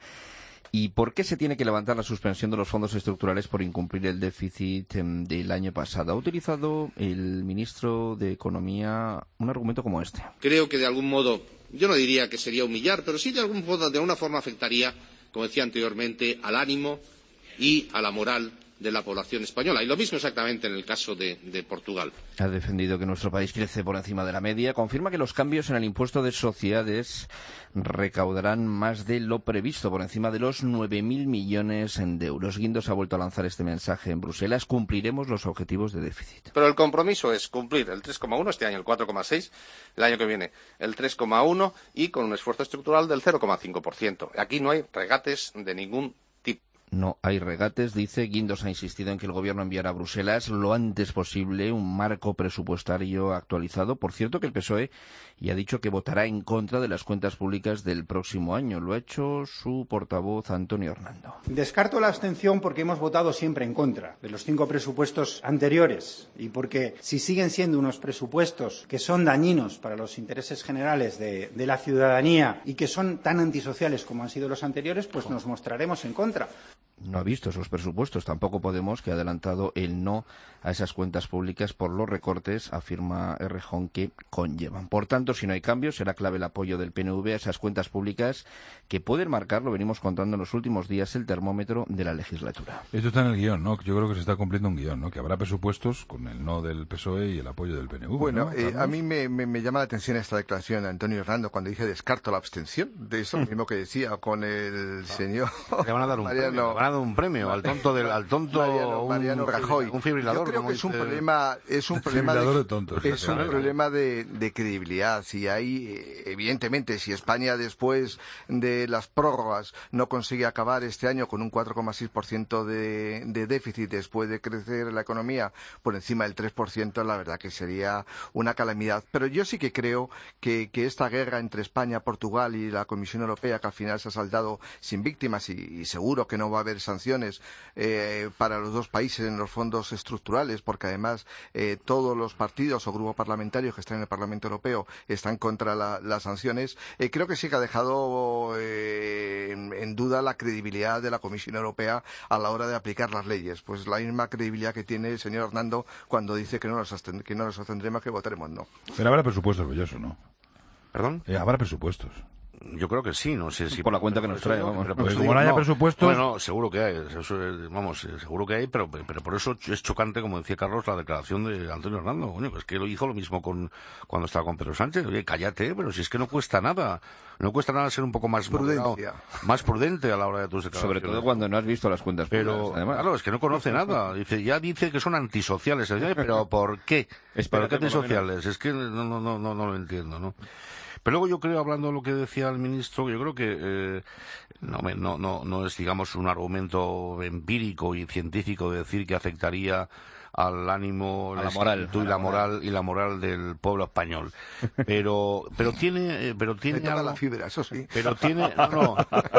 Speaker 9: ¿Y por qué se tiene que levantar la suspensión de los fondos estructurales por incumplir el déficit del año pasado? Ha utilizado el ministro de Economía un argumento como este.
Speaker 16: Creo que de algún modo, yo no diría que sería humillar, pero sí de algún modo, de alguna forma afectaría, como decía anteriormente, al ánimo y a la moral de la población española. Y lo mismo exactamente en el caso de, de Portugal.
Speaker 9: Ha defendido que nuestro país crece por encima de la media. Confirma que los cambios en el impuesto de sociedades recaudarán más de lo previsto, por encima de los nueve mil millones de euros. Guindos ha vuelto a lanzar este mensaje en Bruselas. Cumpliremos los objetivos de déficit.
Speaker 10: Pero el compromiso es cumplir el tres coma uno este año, el cuatro coma seis, el año que viene el tres coma uno y con un esfuerzo estructural del cero coma cinco por ciento. Aquí no hay regates de ningún tipo.
Speaker 9: No hay regates, dice. Guindos ha insistido en que el Gobierno enviará a Bruselas lo antes posible un marco presupuestario actualizado. Por cierto, que el P S O E ya ha dicho que votará en contra de las cuentas públicas del próximo año. Lo ha hecho su portavoz, Antonio Hernando.
Speaker 17: Descarto la abstención porque hemos votado siempre en contra de los cinco presupuestos anteriores y porque si siguen siendo unos presupuestos que son dañinos para los intereses generales de, de la ciudadanía y que son tan antisociales como han sido los anteriores, pues nos mostraremos en contra.
Speaker 9: No ha visto esos presupuestos. Tampoco Podemos, que ha adelantado el no a esas cuentas públicas por los recortes, afirma Errejón, que conllevan. Por tanto, si no hay cambios, será clave el apoyo del P N V a esas cuentas públicas que pueden marcar, lo venimos contando en los últimos días, el termómetro de la legislatura.
Speaker 1: Esto está en el guión, ¿no? Yo creo que se está cumpliendo un guión, ¿no? Que habrá presupuestos con el no del P S O E y el apoyo del P N V.
Speaker 8: Bueno,
Speaker 1: ¿no?
Speaker 8: eh, a mí me, me, me llama la atención esta declaración de Antonio Hernando cuando dice descarto la abstención. De eso mismo que decía con el señor...
Speaker 7: Le van a dar un
Speaker 8: Mariano,
Speaker 7: premio, le van a dar un premio al tonto del al tonto
Speaker 8: Mariano, Mariano
Speaker 7: un,
Speaker 8: Rajoy.
Speaker 7: Un fibrilador.
Speaker 8: Yo creo que es un
Speaker 7: dice...
Speaker 8: problema, es un problema de,
Speaker 1: de tontos,
Speaker 8: es un
Speaker 1: claro.
Speaker 8: problema de, de credibilidad. Si hay, evidentemente, si España después de las prórrogas no consigue acabar este año con un cuatro coma seis por ciento de, de déficit después de crecer la economía por encima del tres por ciento, la verdad que sería una calamidad. Pero yo sí que creo que, que esta guerra entre España, Portugal y la Comisión Europea, que al final se ha saldado sin víctimas y, y seguro que no va a haber sanciones eh, para los dos países en los fondos estructurales, porque además eh, todos los partidos o grupos parlamentarios que están en el Parlamento Europeo están contra la, las sanciones, eh, creo que sí que ha dejado eh, en, en duda la credibilidad de la Comisión Europea a la hora de aplicar las leyes. Pues la misma credibilidad que tiene el señor Hernando cuando dice que no nos, abstend- que no nos abstendremos, que votaremos no.
Speaker 1: Pero habrá presupuestos, Belloso, ¿no?
Speaker 7: ¿Perdón?
Speaker 1: Eh, habrá presupuestos.
Speaker 7: Yo creo que sí, no sé si...
Speaker 9: Por la cuenta que nos trae, vamos.
Speaker 1: Pero pues como no haya presupuestos...
Speaker 7: Bueno, seguro que hay, eso, vamos, seguro que hay, pero, pero por eso es chocante, como decía Carlos, la declaración de Antonio Hernando. Coño, es que lo hizo lo mismo con cuando estaba con Pedro Sánchez. Oye, cállate, pero si es que no cuesta nada. No cuesta nada ser un poco más moderado, más prudente a la hora de tus declaraciones.
Speaker 9: Sobre todo cuando no has visto las cuentas
Speaker 7: pero,
Speaker 9: públicas, además.
Speaker 7: Claro, es que no conoce nada. Dice, ya dice que son antisociales. Pero ¿por qué? ¿Por qué antisociales? Es que no, no, no, no, no lo entiendo, ¿no? Pero luego yo creo, hablando de lo que decía el ministro, yo creo que eh, no, no, no, no es, digamos, un argumento empírico y científico de decir que afectaría al ánimo,
Speaker 9: a la moral,
Speaker 7: y la moral y la moral del pueblo español. Pero, pero tiene, pero tiene algo,
Speaker 8: la fibra, eso sí.
Speaker 7: Pero tiene, no, no,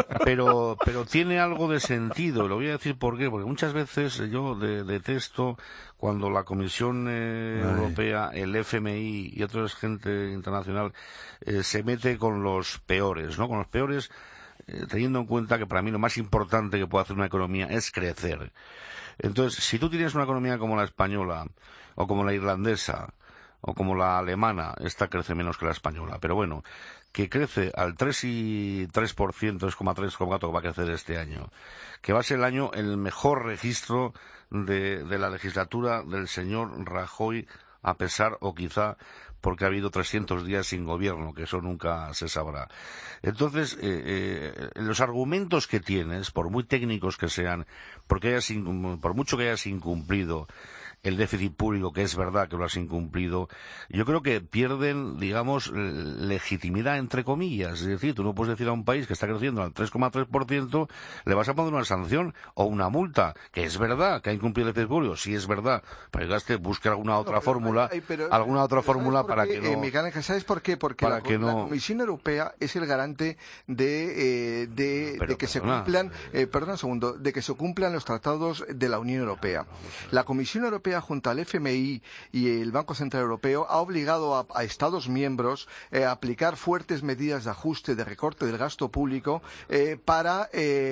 Speaker 7: pero, pero tiene algo de sentido. Lo voy a decir por qué, porque muchas veces yo de, detesto cuando la Comisión eh, Europea, el F M I y otra gente internacional eh, se mete con los peores, ¿no? Con los peores, eh, teniendo en cuenta que para mí lo más importante que puede hacer una economía es crecer. Entonces, si tú tienes una economía como la española, o como la irlandesa, o como la alemana, esta crece menos que la española, pero bueno, que crece al tres y tres por ciento, tres coma tres, tres coma cuatro que va a crecer este año, que va a ser el año el mejor registro de, de la legislatura del señor Rajoy, a pesar, o quizá, porque ha habido trescientos días sin gobierno, que eso nunca se sabrá. Entonces, eh, eh, los argumentos que tienes, por muy técnicos que sean, porque hayas, por mucho que hayas incumplido, el déficit público, que es verdad que lo has incumplido, yo creo que pierden, digamos, legitimidad, entre comillas. Es decir, tú no puedes decir a un país que está creciendo al tres coma tres por ciento, le vas a poner una sanción o una multa, que es verdad que ha incumplido el déficit público, sí es verdad, pero es que busque alguna otra no, fórmula, hay, pero, alguna otra fórmula para
Speaker 8: qué,
Speaker 7: que no...
Speaker 8: Eh, Miguel Ángel, ¿sabes por qué? Porque la,
Speaker 7: que no...
Speaker 8: la Comisión Europea es el garante de, eh, de, de que perdona. se cumplan, eh, perdón un segundo, de que se cumplan los tratados de la Unión Europea. La Comisión Europea, junto al F M I y el Banco Central Europeo, ha obligado a, a Estados miembros eh, a aplicar fuertes medidas de ajuste, de recorte del gasto público eh, para,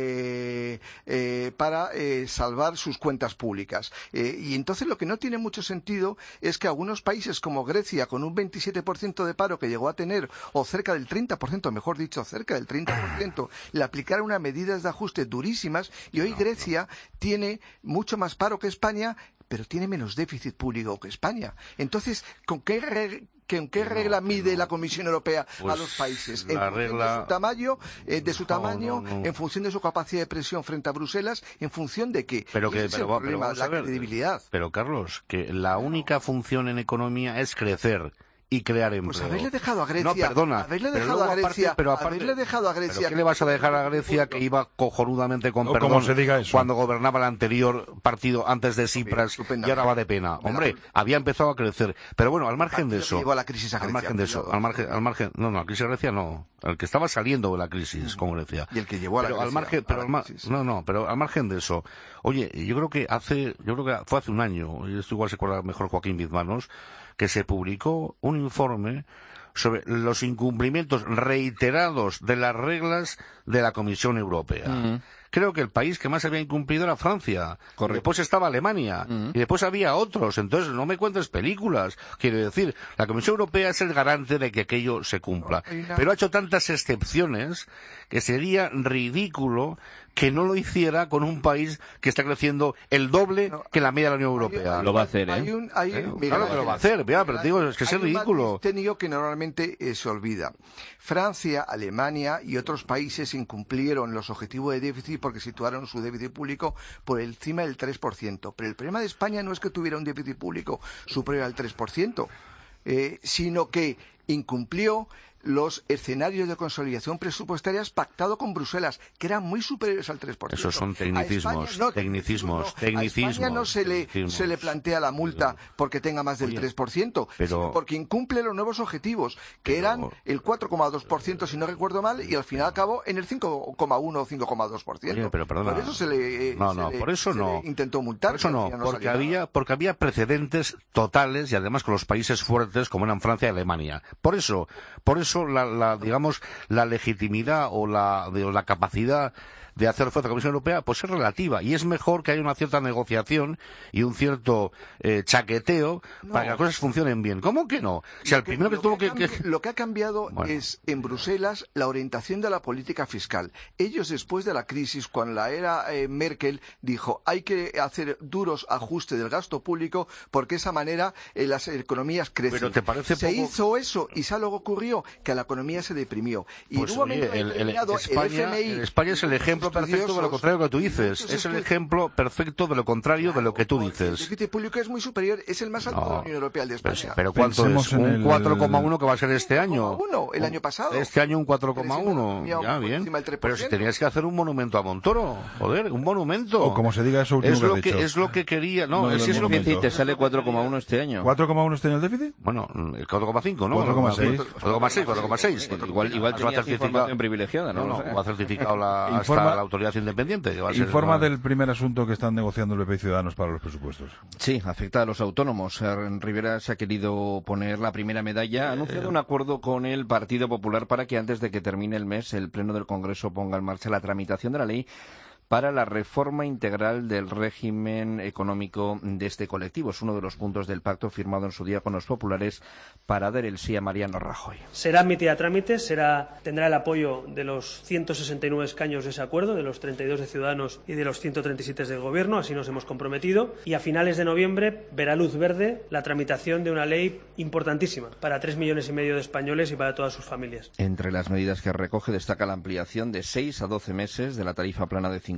Speaker 8: eh, eh, para eh, salvar sus cuentas públicas. Eh, y entonces lo que no tiene mucho sentido es que algunos países como Grecia, con un veintisiete por ciento de paro que llegó a tener, o cerca del treinta por ciento, mejor dicho, cerca del treinta por ciento, le aplicaron unas medidas de ajuste durísimas, y hoy Grecia tiene mucho más paro que España, pero tiene menos déficit público que España. Entonces, ¿con qué regla, ¿con qué regla mide la Comisión Europea
Speaker 7: pues
Speaker 8: a los países? En
Speaker 7: la
Speaker 8: función
Speaker 7: regla...
Speaker 8: de su tamaño, eh, de su tamaño
Speaker 7: no, no, no.
Speaker 8: en función de su capacidad de presión frente a Bruselas, en función de qué.
Speaker 7: Pero que,
Speaker 8: ese
Speaker 7: pero,
Speaker 8: es el problema,
Speaker 7: pero
Speaker 8: la
Speaker 7: ver,
Speaker 8: credibilidad.
Speaker 7: Pero, Carlos, que la única función en economía es crecer y crear empleo.
Speaker 8: Pues haberle dejado a Grecia.
Speaker 7: No, perdona.
Speaker 8: Haberle
Speaker 7: pero
Speaker 8: dejado a Grecia.
Speaker 7: Aparte, pero aparte,
Speaker 8: haberle dejado a Grecia.
Speaker 7: ¿Pero qué le vas a dejar a Grecia que iba cojonudamente con
Speaker 1: no,
Speaker 7: perdón
Speaker 1: como se diga eso.
Speaker 7: cuando gobernaba el anterior partido antes de Tsipras y ahora va de pena? Hombre, había empezado a crecer. Pero bueno, al margen de eso.
Speaker 8: Llegó a la crisis a Grecia,
Speaker 7: al margen de eso. Al margen, al margen, no, no, la crisis a Grecia no. El que estaba saliendo de la crisis con Grecia.
Speaker 8: Y el que llevó a la
Speaker 7: pero
Speaker 8: Grecia.
Speaker 7: Al margen, pero al mar, no, no, pero al margen de eso. Oye, yo creo que hace, yo creo que fue hace un año, y esto igual se acuerda mejor Joaquín Bizmanos, que se publicó un informe sobre los incumplimientos reiterados de las reglas de la Comisión Europea. Uh-huh. Creo que el país que más había incumplido era Francia. Correcto. Después estaba Alemania. Uh-huh. Y después había otros. Entonces, no me cuentes películas. Quiero decir, la Comisión Europea es el garante de que aquello se cumpla. No, pero ha hecho tantas excepciones que sería ridículo que no lo hiciera con un país que está creciendo el doble no, que la media de la Unión Europea.
Speaker 9: Hay, lo va a hacer, ¿eh?
Speaker 8: Hay un, hay,
Speaker 7: ¿Eh?
Speaker 8: Mira,
Speaker 7: claro que lo va a hacer, vea, pero digo, es que es ridículo.
Speaker 8: Hay tenido que normalmente eh, se olvida. Francia, Alemania y otros países incumplieron los objetivos de déficit porque situaron su déficit público por encima del tres por ciento. Pero el problema de España no es que tuviera un déficit público superior al tres por ciento, eh, sino que incumplió los escenarios de consolidación presupuestarias pactado con Bruselas, que eran muy superiores al tres por ciento.
Speaker 7: Esos son tecnicismos, no, tecnicismos, no, tecnicismos.
Speaker 8: A España no se le, se le plantea la multa porque tenga más del Oye, tres por ciento, pero, sino porque incumple los nuevos objetivos, que pero, eran el cuatro coma dos por ciento, si no recuerdo mal, y al final acabó en el cinco coma uno o cinco coma dos por ciento.
Speaker 7: Oye, pero perdona.
Speaker 8: Por eso se le,
Speaker 7: no,
Speaker 8: se
Speaker 7: no,
Speaker 8: le,
Speaker 7: por eso
Speaker 8: se
Speaker 7: no.
Speaker 8: le intentó multar.
Speaker 7: Por eso no,
Speaker 8: no
Speaker 7: porque, había, porque había precedentes totales y además con los países fuertes como eran Francia y Alemania. Por eso, por eso la, la digamos, la legitimidad o la, de, la capacidad de hacer fuerza a la Comisión Europea, pues es relativa. Y es mejor que haya una cierta negociación y un cierto eh, chaqueteo no. para que las cosas funcionen bien. ¿Cómo que no? O sea, el
Speaker 8: que,
Speaker 7: primero que tuvo que, que...
Speaker 8: Lo que ha cambiado
Speaker 7: bueno.
Speaker 8: es, en Bruselas, la orientación de la política fiscal. Ellos, después de la crisis, cuando la era eh, Merkel, dijo, hay que hacer duros ajustes del gasto público porque de esa manera eh, las economías crecen.
Speaker 7: Pero ¿te parece
Speaker 8: se
Speaker 7: poco...
Speaker 8: hizo eso y ¿sabes lo que ocurrió? Que la economía se deprimió. Y
Speaker 7: pues,
Speaker 8: en un momento
Speaker 7: oye, el, el, España,
Speaker 8: el F M I...
Speaker 7: El España es el ejemplo perfecto de lo contrario que tú dices. Es el ejemplo perfecto de lo contrario de lo que tú dices.
Speaker 8: El déficit público es muy superior, es el más alto no, de la Unión Europea, el de España.
Speaker 7: Pero, pero ¿cuánto Pensemos es? ¿Un cuatro coma uno que va a ser este año?
Speaker 8: cuatro coma uno el año pasado.
Speaker 7: Este año un cuatro coma uno. Ya, bien. Pero si tenías que hacer un monumento a Montoro, joder, un monumento.
Speaker 1: O como se diga eso último
Speaker 7: es lo que,
Speaker 1: que
Speaker 7: es lo que quería. No,
Speaker 9: no
Speaker 7: es, es lo que
Speaker 9: te sale cuatro coma uno este año.
Speaker 1: ¿cuatro coma uno este año el déficit?
Speaker 7: Bueno, el cuatro coma cinco, ¿no?
Speaker 1: cuatro coma seis.
Speaker 7: cuatro coma seis, cuatro coma seis.
Speaker 9: Igual, igual tenías información privilegiada, ¿no?
Speaker 7: No, no, ha certificado la,
Speaker 1: Informa,
Speaker 7: hasta la autoridad independiente. Que va a ser
Speaker 1: informa el, del primer asunto que están negociando el P P y Ciudadanos para los presupuestos.
Speaker 9: Sí, afecta a los autónomos. Rivera se ha querido poner la primera medalla. Ha anunciado un acuerdo con el Partido Popular para que antes de que termine el mes el Pleno del Congreso ponga en marcha la tramitación de la ley para la reforma integral del régimen económico de este colectivo. Es uno de los puntos del pacto firmado en su día con los populares para dar el sí a Mariano Rajoy.
Speaker 18: Será admitida a trámite, será, tendrá el apoyo de los ciento sesenta y nueve escaños de ese acuerdo, de los treinta y dos de Ciudadanos y de los ciento treinta y siete del Gobierno, así nos hemos comprometido, y a finales de noviembre verá luz verde la tramitación de una ley importantísima para tres millones y medio de españoles y para todas sus familias.
Speaker 9: Entre las medidas que recoge destaca la ampliación de seis a doce meses de la tarifa plana de cincuenta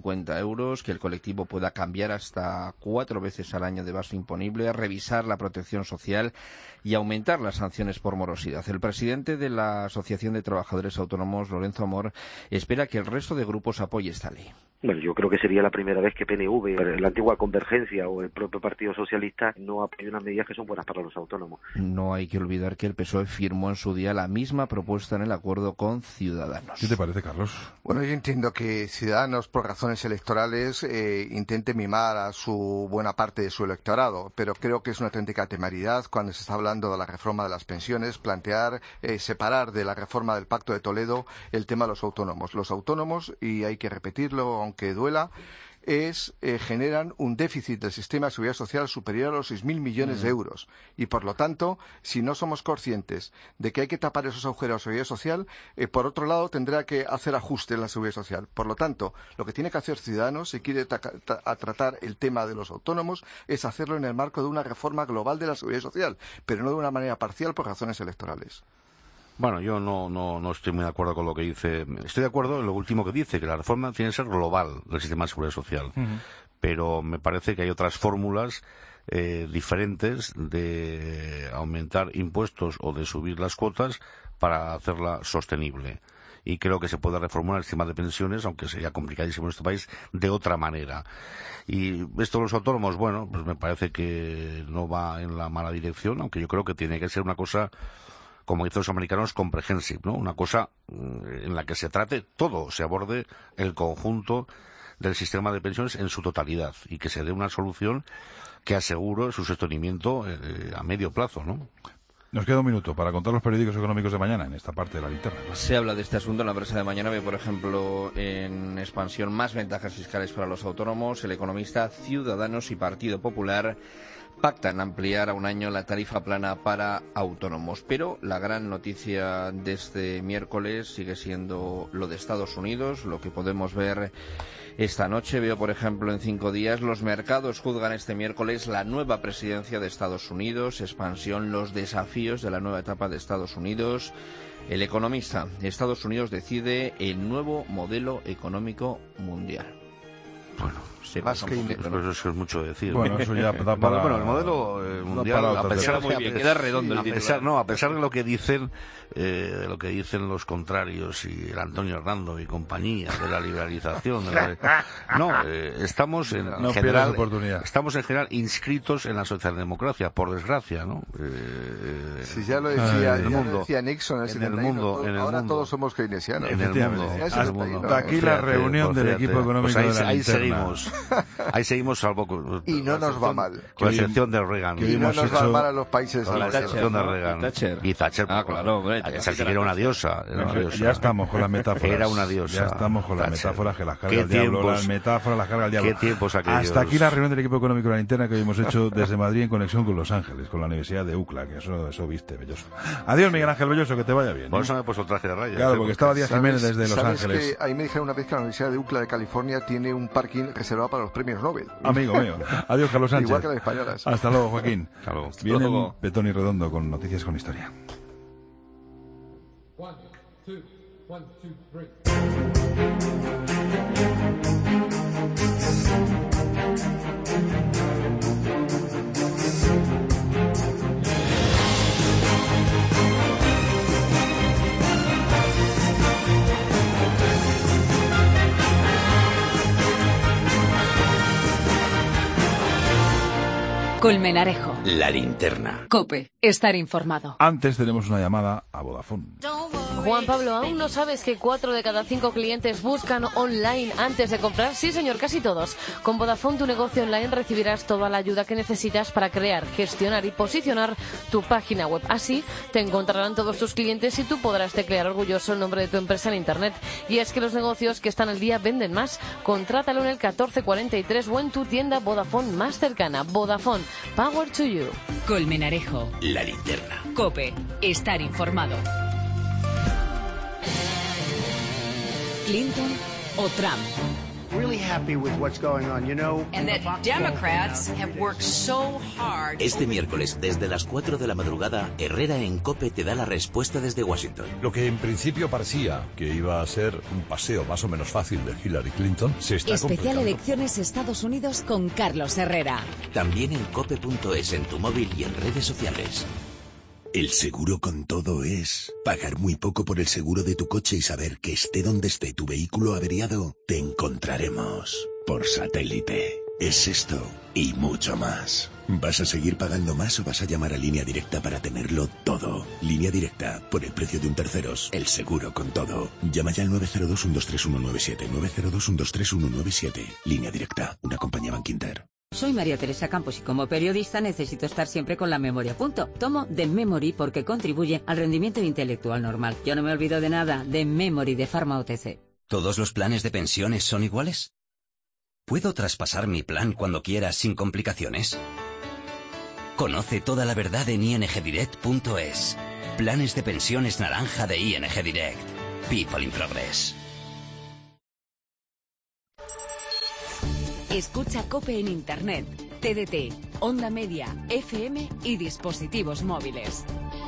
Speaker 9: cincuenta euros, que el colectivo pueda cambiar hasta cuatro veces al año de base imponible, revisar la protección social y aumentar las sanciones por morosidad. El presidente de la Asociación de Trabajadores Autónomos, Lorenzo Amor, espera que el resto de grupos apoye esta ley.
Speaker 19: Bueno, yo creo que sería la primera vez que P N V, la antigua Convergencia o el propio Partido Socialista no apoya unas medidas que son buenas para los autónomos.
Speaker 9: No hay que olvidar que el P S O E firmó en su día la misma propuesta en el acuerdo con Ciudadanos.
Speaker 1: ¿Qué te parece, Carlos?
Speaker 8: Bueno, yo entiendo que Ciudadanos, por razones electorales, eh, intente mimar a su buena parte de su electorado, pero creo que es una auténtica temeridad cuando se está hablando de la reforma de las pensiones, plantear, eh, separar de la reforma del Pacto de Toledo el tema de los autónomos. Los autónomos, y hay que repetirlo aunque duela, es eh, generan un déficit del sistema de seguridad social superior a los seis mil millones mm. de euros. Y, por lo tanto, si no somos conscientes de que hay que tapar esos agujeros de la seguridad social, eh, por otro lado, tendrá que hacer ajustes en la seguridad social. Por lo tanto, lo que tiene que hacer Ciudadanos, si quiere tra tra a tratar el tema de los autónomos, es hacerlo en el marco de una reforma global de la seguridad social, pero no de una manera parcial por razones electorales.
Speaker 7: Bueno, yo no, no, no estoy muy de acuerdo con lo que dice. Estoy de acuerdo en lo último que dice, que la reforma tiene que ser global del sistema de seguridad social. Uh-huh. Pero me parece que hay otras fórmulas eh, diferentes de aumentar impuestos o de subir las cuotas para hacerla sostenible. Y creo que se puede reformular el sistema de pensiones, aunque sería complicadísimo en este país, de otra manera. Y esto de los autónomos, bueno, pues me parece que no va en la mala dirección, aunque yo creo que tiene que ser una cosa, como dicen los americanos, comprehensive, ¿no? Una cosa en la que se trate todo, se aborde el conjunto del sistema de pensiones en su totalidad y que se dé una solución que asegure su sostenimiento eh, a medio plazo, ¿no?
Speaker 1: Nos queda un minuto para contar los periódicos económicos de mañana en esta parte de la linterna.
Speaker 9: Se habla de este asunto en la prensa de mañana. Ve, por ejemplo, en expansión, más ventajas fiscales para los autónomos. El Economista, Ciudadanos y Partido Popular pactan ampliar a un año la tarifa plana para autónomos. Pero la gran noticia de este miércoles sigue siendo lo de Estados Unidos, lo que podemos ver esta noche. Veo, por ejemplo, en cinco días, los mercados juzgan este miércoles la nueva presidencia de Estados Unidos, expansión, los desafíos de la nueva etapa de Estados Unidos. El Economista, Estados Unidos decide el nuevo modelo económico mundial.
Speaker 7: Bueno,
Speaker 9: sí,
Speaker 7: más que ine- ¿no? Eso es mucho decir.
Speaker 1: Bueno, eso ya da para...
Speaker 7: Bueno, el modelo eh, mundial,
Speaker 1: da
Speaker 7: a pesar,
Speaker 9: muy bien, queda redondo el
Speaker 7: a pesar, no, a pesar de lo que dicen, eh, de lo que dicen los contrarios y el Antonio Hernando y compañía de la liberalización, de la... no, eh, estamos en
Speaker 1: no
Speaker 7: general,
Speaker 1: oportunidad.
Speaker 7: estamos en general inscritos en la socialdemocracia, por desgracia, ¿no? Eh,
Speaker 8: si ya lo decía,
Speaker 7: en el
Speaker 8: ya
Speaker 7: mundo,
Speaker 8: lo decía Nixon,
Speaker 7: en el mundo,
Speaker 8: todo,
Speaker 7: en el
Speaker 8: ahora
Speaker 7: mundo,
Speaker 8: todos somos keynesianos.
Speaker 7: En el mundo,
Speaker 1: hasta, el mundo. Hasta aquí la reunión del equipo económico
Speaker 7: pues ahí,
Speaker 1: de la
Speaker 7: ahí
Speaker 1: linterna.
Speaker 7: seguimos. Ahí seguimos, salvo con,
Speaker 8: y no nos va mal.
Speaker 7: Con la excepción de Reagan.
Speaker 8: Y no nos va mal a los países.
Speaker 7: Con la excepción de Reagan.
Speaker 9: Y Thatcher.
Speaker 7: Y Thatcher.
Speaker 9: Ah, claro, hombre.
Speaker 7: Esa sí que era una diosa. Era una diosa.
Speaker 1: Ya estamos con las metáforas.
Speaker 7: Era una diosa.
Speaker 1: Ya estamos con las
Speaker 7: Thatcher.
Speaker 1: metáforas que las carga el diablo.
Speaker 7: Tiempos,
Speaker 1: las metáforas las carga el diablo.
Speaker 7: ¿Qué tiempos aquellos?
Speaker 1: Hasta aquí la reunión del equipo económico de la linterna que hoy hemos hecho desde Madrid en conexión con Los Ángeles, con la Universidad de U C L A, que eso, eso viste, Belloso. Adiós, Miguel Ángel Belloso, que te vaya bien.
Speaker 7: Por
Speaker 1: ¿eh?
Speaker 7: eso me he puesto el traje de rayas.
Speaker 1: Claro, porque estaba Díaz Jiménez desde Los
Speaker 8: ¿sabes
Speaker 1: Ángeles.
Speaker 8: Que ahí me dijeron una vez que la Universidad de U C L A de California tiene un parking reservado para los premios Nobel.
Speaker 1: Amigo mío. Adiós, Carlos Sánchez.
Speaker 8: Igual que las españolas.
Speaker 1: Hasta luego, Joaquín.
Speaker 7: Hasta luego.
Speaker 1: Viene Petón y Redondo con Noticias con Historia.
Speaker 20: One, two, one, two, three.
Speaker 3: Colmenarejo.
Speaker 2: La linterna.
Speaker 3: COPE. Estar informado.
Speaker 1: Antes tenemos una llamada a Vodafone.
Speaker 21: Juan Pablo, ¿aún no sabes que cuatro de cada cinco clientes buscan online antes de comprar? Sí, señor, casi todos. Con Vodafone, tu negocio online, recibirás toda la ayuda que necesitas para crear, gestionar y posicionar tu página web. Así, te encontrarán todos tus clientes y tú podrás teclear orgulloso el nombre de tu empresa en Internet. Y es que los negocios que están al día venden más. Contrátalo en el catorce cuarenta y tres o en tu tienda Vodafone más cercana. Vodafone, power to you.
Speaker 3: Colmenarejo.
Speaker 2: La linterna.
Speaker 3: COPE. Estar informado. ¿Clinton o Trump?
Speaker 4: really happy with what's going on, you know.
Speaker 22: And that Democrats have worked so hard.
Speaker 2: Este miércoles, desde las cuatro de la madrugada, Herrera en COPE te da la respuesta desde Washington.
Speaker 23: Lo que en principio parecía que iba a ser un paseo más o menos fácil de Hillary Clinton se está
Speaker 3: Especial
Speaker 23: complicando.
Speaker 3: Elecciones Estados Unidos con Carlos Herrera.
Speaker 2: También en cope punto es, en tu móvil y en redes sociales.
Speaker 24: El seguro con todo es pagar muy poco por el seguro de tu coche y saber que esté donde esté tu vehículo averiado, te encontraremos por satélite. Es esto y mucho más. ¿Vas a seguir pagando más o vas a llamar a Línea Directa para tenerlo todo? Línea Directa, por el precio de un terceros, el seguro con todo. Llama ya al nueve cero dos, uno dos tres uno nueve siete, nueve cero dos, uno dos tres uno nueve siete. Línea Directa, una compañía Bankinter.
Speaker 25: Soy María Teresa Campos y como periodista necesito estar siempre con la memoria a punto. Tomo The Memory porque contribuye al rendimiento intelectual normal. Yo no me olvido de nada. The Memory de Pharma O T C.
Speaker 2: ¿Todos los planes de pensiones son iguales? ¿Puedo traspasar mi plan cuando quiera sin complicaciones? Conoce toda la verdad en i n g direct punto es. Planes de pensiones naranja de I N G Direct. People in Progress.
Speaker 3: Escucha COPE en Internet, T D T, Onda Media, F M y dispositivos móviles.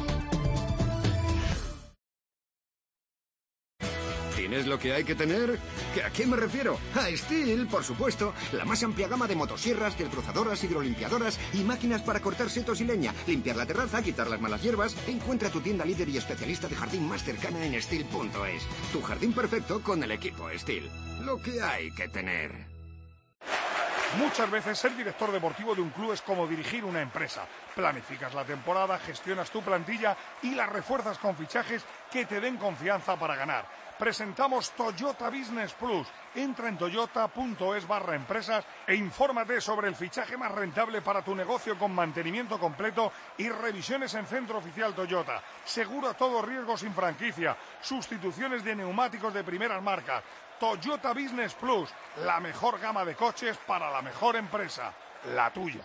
Speaker 26: ¿Tienes lo que hay que tener? ¿A qué me refiero? A Stihl, por supuesto. La más amplia gama de motosierras, desbrozadoras, hidrolimpiadoras y máquinas para cortar setos y leña, limpiar la terraza, quitar las malas hierbas. Encuentra tu tienda líder y especialista de jardín más cercana en Stihl punto es. Tu jardín perfecto con el equipo Stihl. Lo que hay que tener.
Speaker 27: Muchas veces ser director deportivo de un club es como dirigir una empresa. Planificas la temporada, gestionas tu plantilla y la refuerzas con fichajes que te den confianza para ganar. Presentamos Toyota Business Plus. Entra en toyota punto es barra empresas e infórmate sobre el fichaje más rentable para tu negocio con mantenimiento completo y revisiones en Centro Oficial Toyota. Seguro a todo riesgo sin franquicia. Sustituciones de neumáticos de primeras marcas. Toyota Business Plus, la mejor gama de coches para la mejor empresa, la tuya.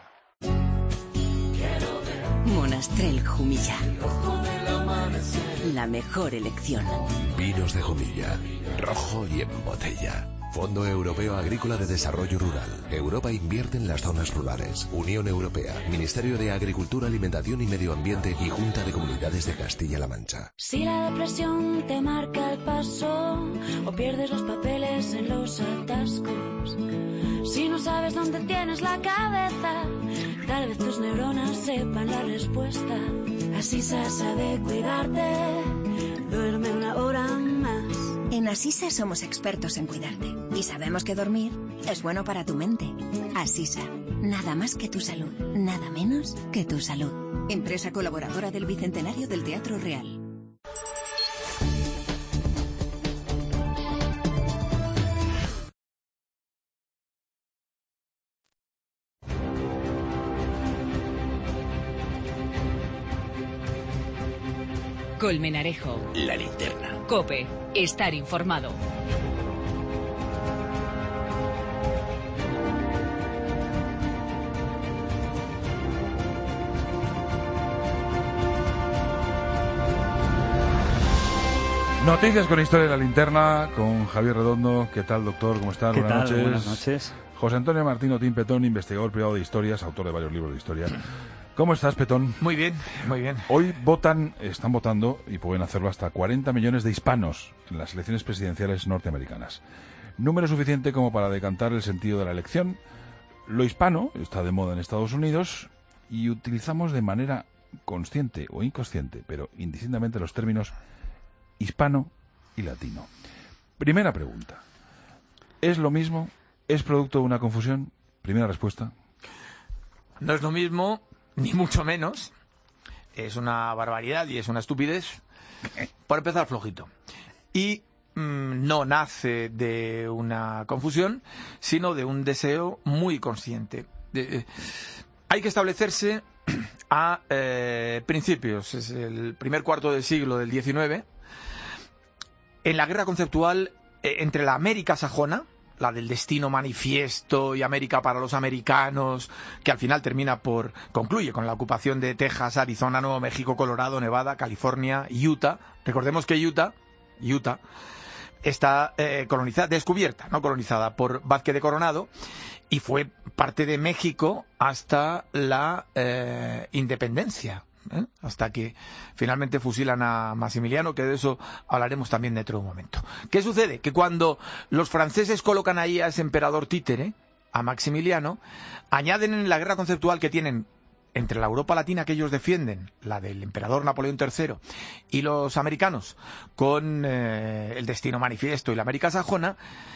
Speaker 28: Monastrell Jumilla. La mejor elección.
Speaker 29: Vinos de Jumilla, rojo y en botella. Fondo Europeo Agrícola de Desarrollo Rural. Europa invierte en las zonas rurales. Unión Europea, Ministerio de Agricultura, Alimentación y Medio Ambiente y Junta de Comunidades de Castilla-La Mancha.
Speaker 30: Si la depresión te marca el paso o pierdes los papeles en los atascos, si no sabes dónde tienes la cabeza, tal vez tus neuronas sepan la respuesta. Asisa sabe cuidarte, duerme una hora más.
Speaker 31: En Asisa somos expertos en cuidarte y sabemos que dormir es bueno para tu mente. Asisa, nada más que tu salud, nada menos que tu salud. Empresa colaboradora del Bicentenario del Teatro Real.
Speaker 3: Colmenarejo.
Speaker 2: La linterna.
Speaker 3: COPE. Estar informado.
Speaker 1: Noticias con historia de la linterna, con Javier Redondo. ¿Qué tal, doctor? ¿Cómo estás?
Speaker 32: ¿Qué
Speaker 1: Buenas
Speaker 32: tal?
Speaker 1: noches.
Speaker 32: Buenas noches.
Speaker 1: José Antonio Martín Tim Petón, investigador privado de historias, autor de varios libros de historia. ¿Cómo estás, Petón?
Speaker 33: Muy bien, muy bien.
Speaker 1: Hoy votan, están votando, y pueden hacerlo hasta cuarenta millones de hispanos en las elecciones presidenciales norteamericanas. Número suficiente como para decantar el sentido de la elección. Lo hispano está de moda en Estados Unidos y utilizamos de manera consciente o inconsciente, pero indistintamente, los términos hispano y latino. Primera pregunta. ¿Es lo mismo? ¿Es producto de una confusión? Primera respuesta.
Speaker 33: No es lo mismo, ni mucho menos. Es una barbaridad y es una estupidez. Por empezar, flojito. Y mmm, no nace de una confusión, sino de un deseo muy consciente. De, eh, hay que establecerse a eh, principios, es el primer cuarto del siglo del diecinueve, en la guerra conceptual eh, entre la América sajona, la del destino manifiesto y América para los americanos, que al final termina por, concluye con la ocupación de Texas, Arizona, Nuevo México, Colorado, Nevada, California, Utah. Recordemos que Utah, Utah, está eh, colonizada, descubierta, no colonizada, por Vázquez de Coronado, y fue parte de México hasta la eh, independencia, ¿eh? hasta que finalmente fusilan a Maximiliano, que de eso hablaremos también dentro de un momento. ¿Qué sucede? Que cuando los franceses colocan ahí a ese emperador títere, a Maximiliano, añaden en la guerra conceptual que tienen entre la Europa latina que ellos defienden, la del emperador Napoleón tercero, y los americanos, con eh, el Destino Manifiesto y la América Sajona,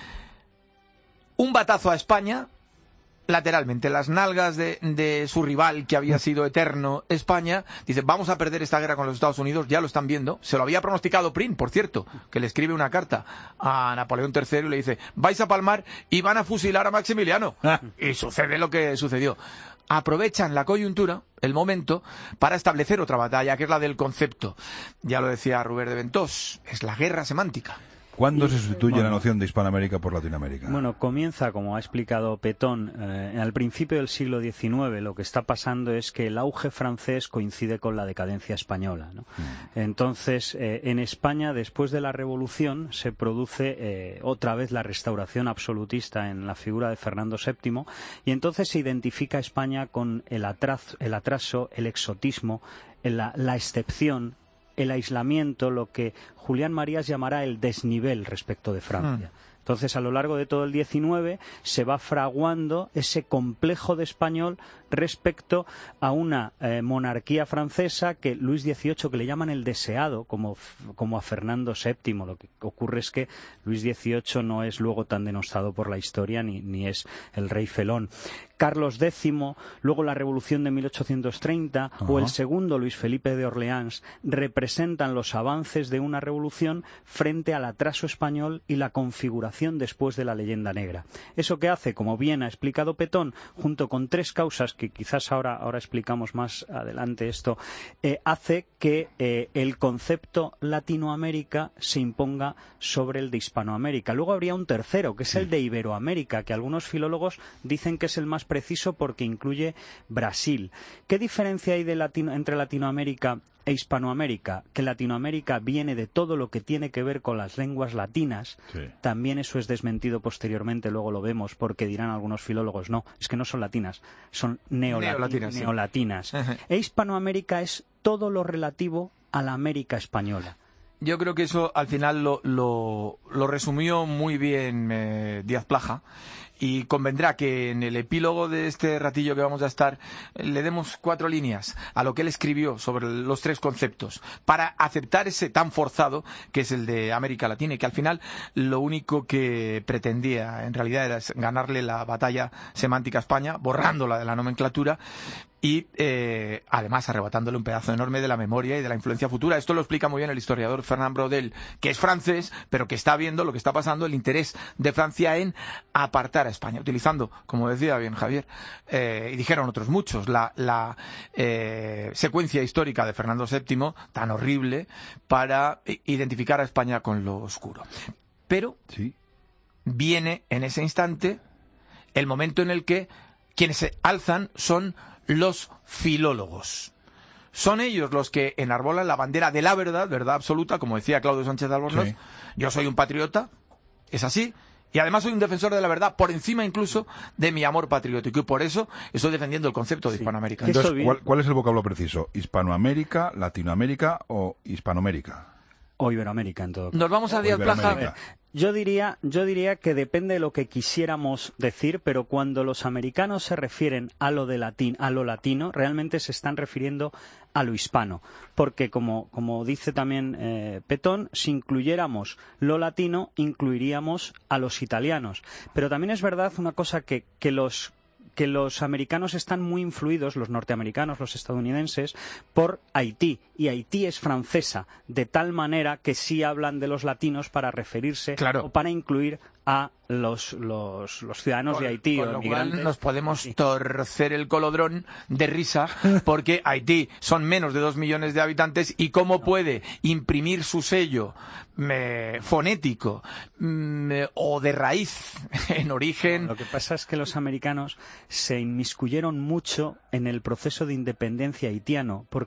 Speaker 33: un batazo a España, lateralmente, las nalgas de, de su rival, que había sido eterno, España. Dice, vamos a perder esta guerra con los Estados Unidos, ya lo están viendo. Se lo había pronosticado Prim, por cierto, que le escribe una carta a Napoleón tercero y le dice, vais a palmar y van a fusilar a Maximiliano. Y sucede lo que sucedió. Aprovechan la coyuntura, el momento, para establecer otra batalla, que es la del concepto. Ya lo decía Rubén de Ventós, es la guerra semántica.
Speaker 1: ¿Cuándo se sustituye bueno, la noción de Hispanoamérica por Latinoamérica?
Speaker 5: Bueno, comienza, como ha explicado Petón, eh, al principio del siglo diecinueve. Lo que está pasando es que el auge francés coincide con la decadencia española, ¿no? Mm. Entonces, eh, en España, después de la Revolución, se produce eh, otra vez la restauración absolutista en la figura de Fernando séptimo, y entonces se identifica a España con el atraso, el, atraso, el exotismo, la, la excepción, el aislamiento, lo que Julián Marías llamará el desnivel respecto de Francia. Mm. Entonces, a lo largo de todo el diecinueve se va fraguando ese complejo de español respecto a una eh, monarquía francesa que Luis dieciocho, que le llaman el deseado, como, como a Fernando séptimo. Lo que ocurre es que Luis dieciocho no es luego tan denostado por la historia, ni, ni es el rey felón. Carlos décimo, luego la Revolución de mil ochocientos treinta, uh-huh. o el segundo, Luis Felipe de Orleans, representan los avances de una revolución frente al atraso español y la configuración después de la leyenda negra. Eso que hace, como bien ha explicado Petón, junto con tres causas que quizás ahora, ahora explicamos más adelante esto, eh, hace que eh, el concepto Latinoamérica se imponga sobre el de Hispanoamérica. Luego habría un tercero, que es sí. el de Iberoamérica, que algunos filólogos dicen que es el más preciso porque incluye Brasil. ¿Qué diferencia hay de Latino, entre Latinoamérica e Hispanoamérica? Que Latinoamérica viene de todo lo que tiene que ver con las lenguas latinas. Sí. También eso es desmentido posteriormente, luego lo vemos, porque dirán algunos filólogos, no, es que no son latinas, son neolati- neolatinas. neolatinas. Sí. E Hispanoamérica es todo lo relativo a la América española.
Speaker 33: Yo creo que eso al final lo, lo, lo resumió muy bien eh, Díaz Plaja, y convendrá que en el epílogo de este ratillo que vamos a estar le demos cuatro líneas a lo que él escribió sobre los tres conceptos para aceptar ese tan forzado que es el de América Latina, y que al final lo único que pretendía en realidad era ganarle la batalla semántica a España, borrándola de la nomenclatura, y eh, además arrebatándole un pedazo enorme de la memoria y de la influencia futura. Esto lo explica muy bien el historiador Fernand Braudel, que es francés, pero que está viendo lo que está pasando, el interés de Francia en apartar a España, utilizando, como decía bien Javier, eh, y dijeron otros muchos, la, la eh, secuencia histórica de Fernando séptimo, tan horrible, para identificar a España con lo oscuro. Pero sí. viene en ese instante el momento en el que quienes se alzan son los filólogos. Son ellos los que enarbolan la bandera de la verdad, verdad absoluta, como decía Claudio Sánchez de Albornoz. Sí. Yo soy un patriota, es así, y además soy un defensor de la verdad, por encima incluso de mi amor patriótico, y por eso estoy defendiendo el concepto de sí. Hispanoamérica.
Speaker 1: Entonces, ¿cuál, ¿cuál es el vocablo preciso? ¿Hispanoamérica, Latinoamérica o Hispanoamérica?
Speaker 5: O Iberoamérica, en todo caso.
Speaker 33: Nos vamos a Díaz Plaja.
Speaker 5: Yo diría, yo diría que depende de lo que quisiéramos decir, pero cuando los americanos se refieren a lo de latín, a lo latino, realmente se están refiriendo a lo hispano, porque como, como dice también eh, Petón, si incluyéramos lo latino, incluiríamos a los italianos. Pero también es verdad una cosa que, que los que los americanos están muy influidos, los norteamericanos, los estadounidenses, por Haití, y Haití es francesa, de tal manera que sí hablan de los latinos para referirse claro. o para incluir a los, los, los ciudadanos con, de Haití
Speaker 33: con
Speaker 5: o
Speaker 33: lo
Speaker 5: inmigrantes.
Speaker 33: Cual nos podemos sí. torcer el colodrón de risa, porque Haití son menos de dos millones de habitantes, y cómo no. puede imprimir su sello me, fonético me, o de raíz en origen.
Speaker 5: No, lo que pasa es que los americanos se inmiscuyeron mucho en el proceso de independencia haitiano, porque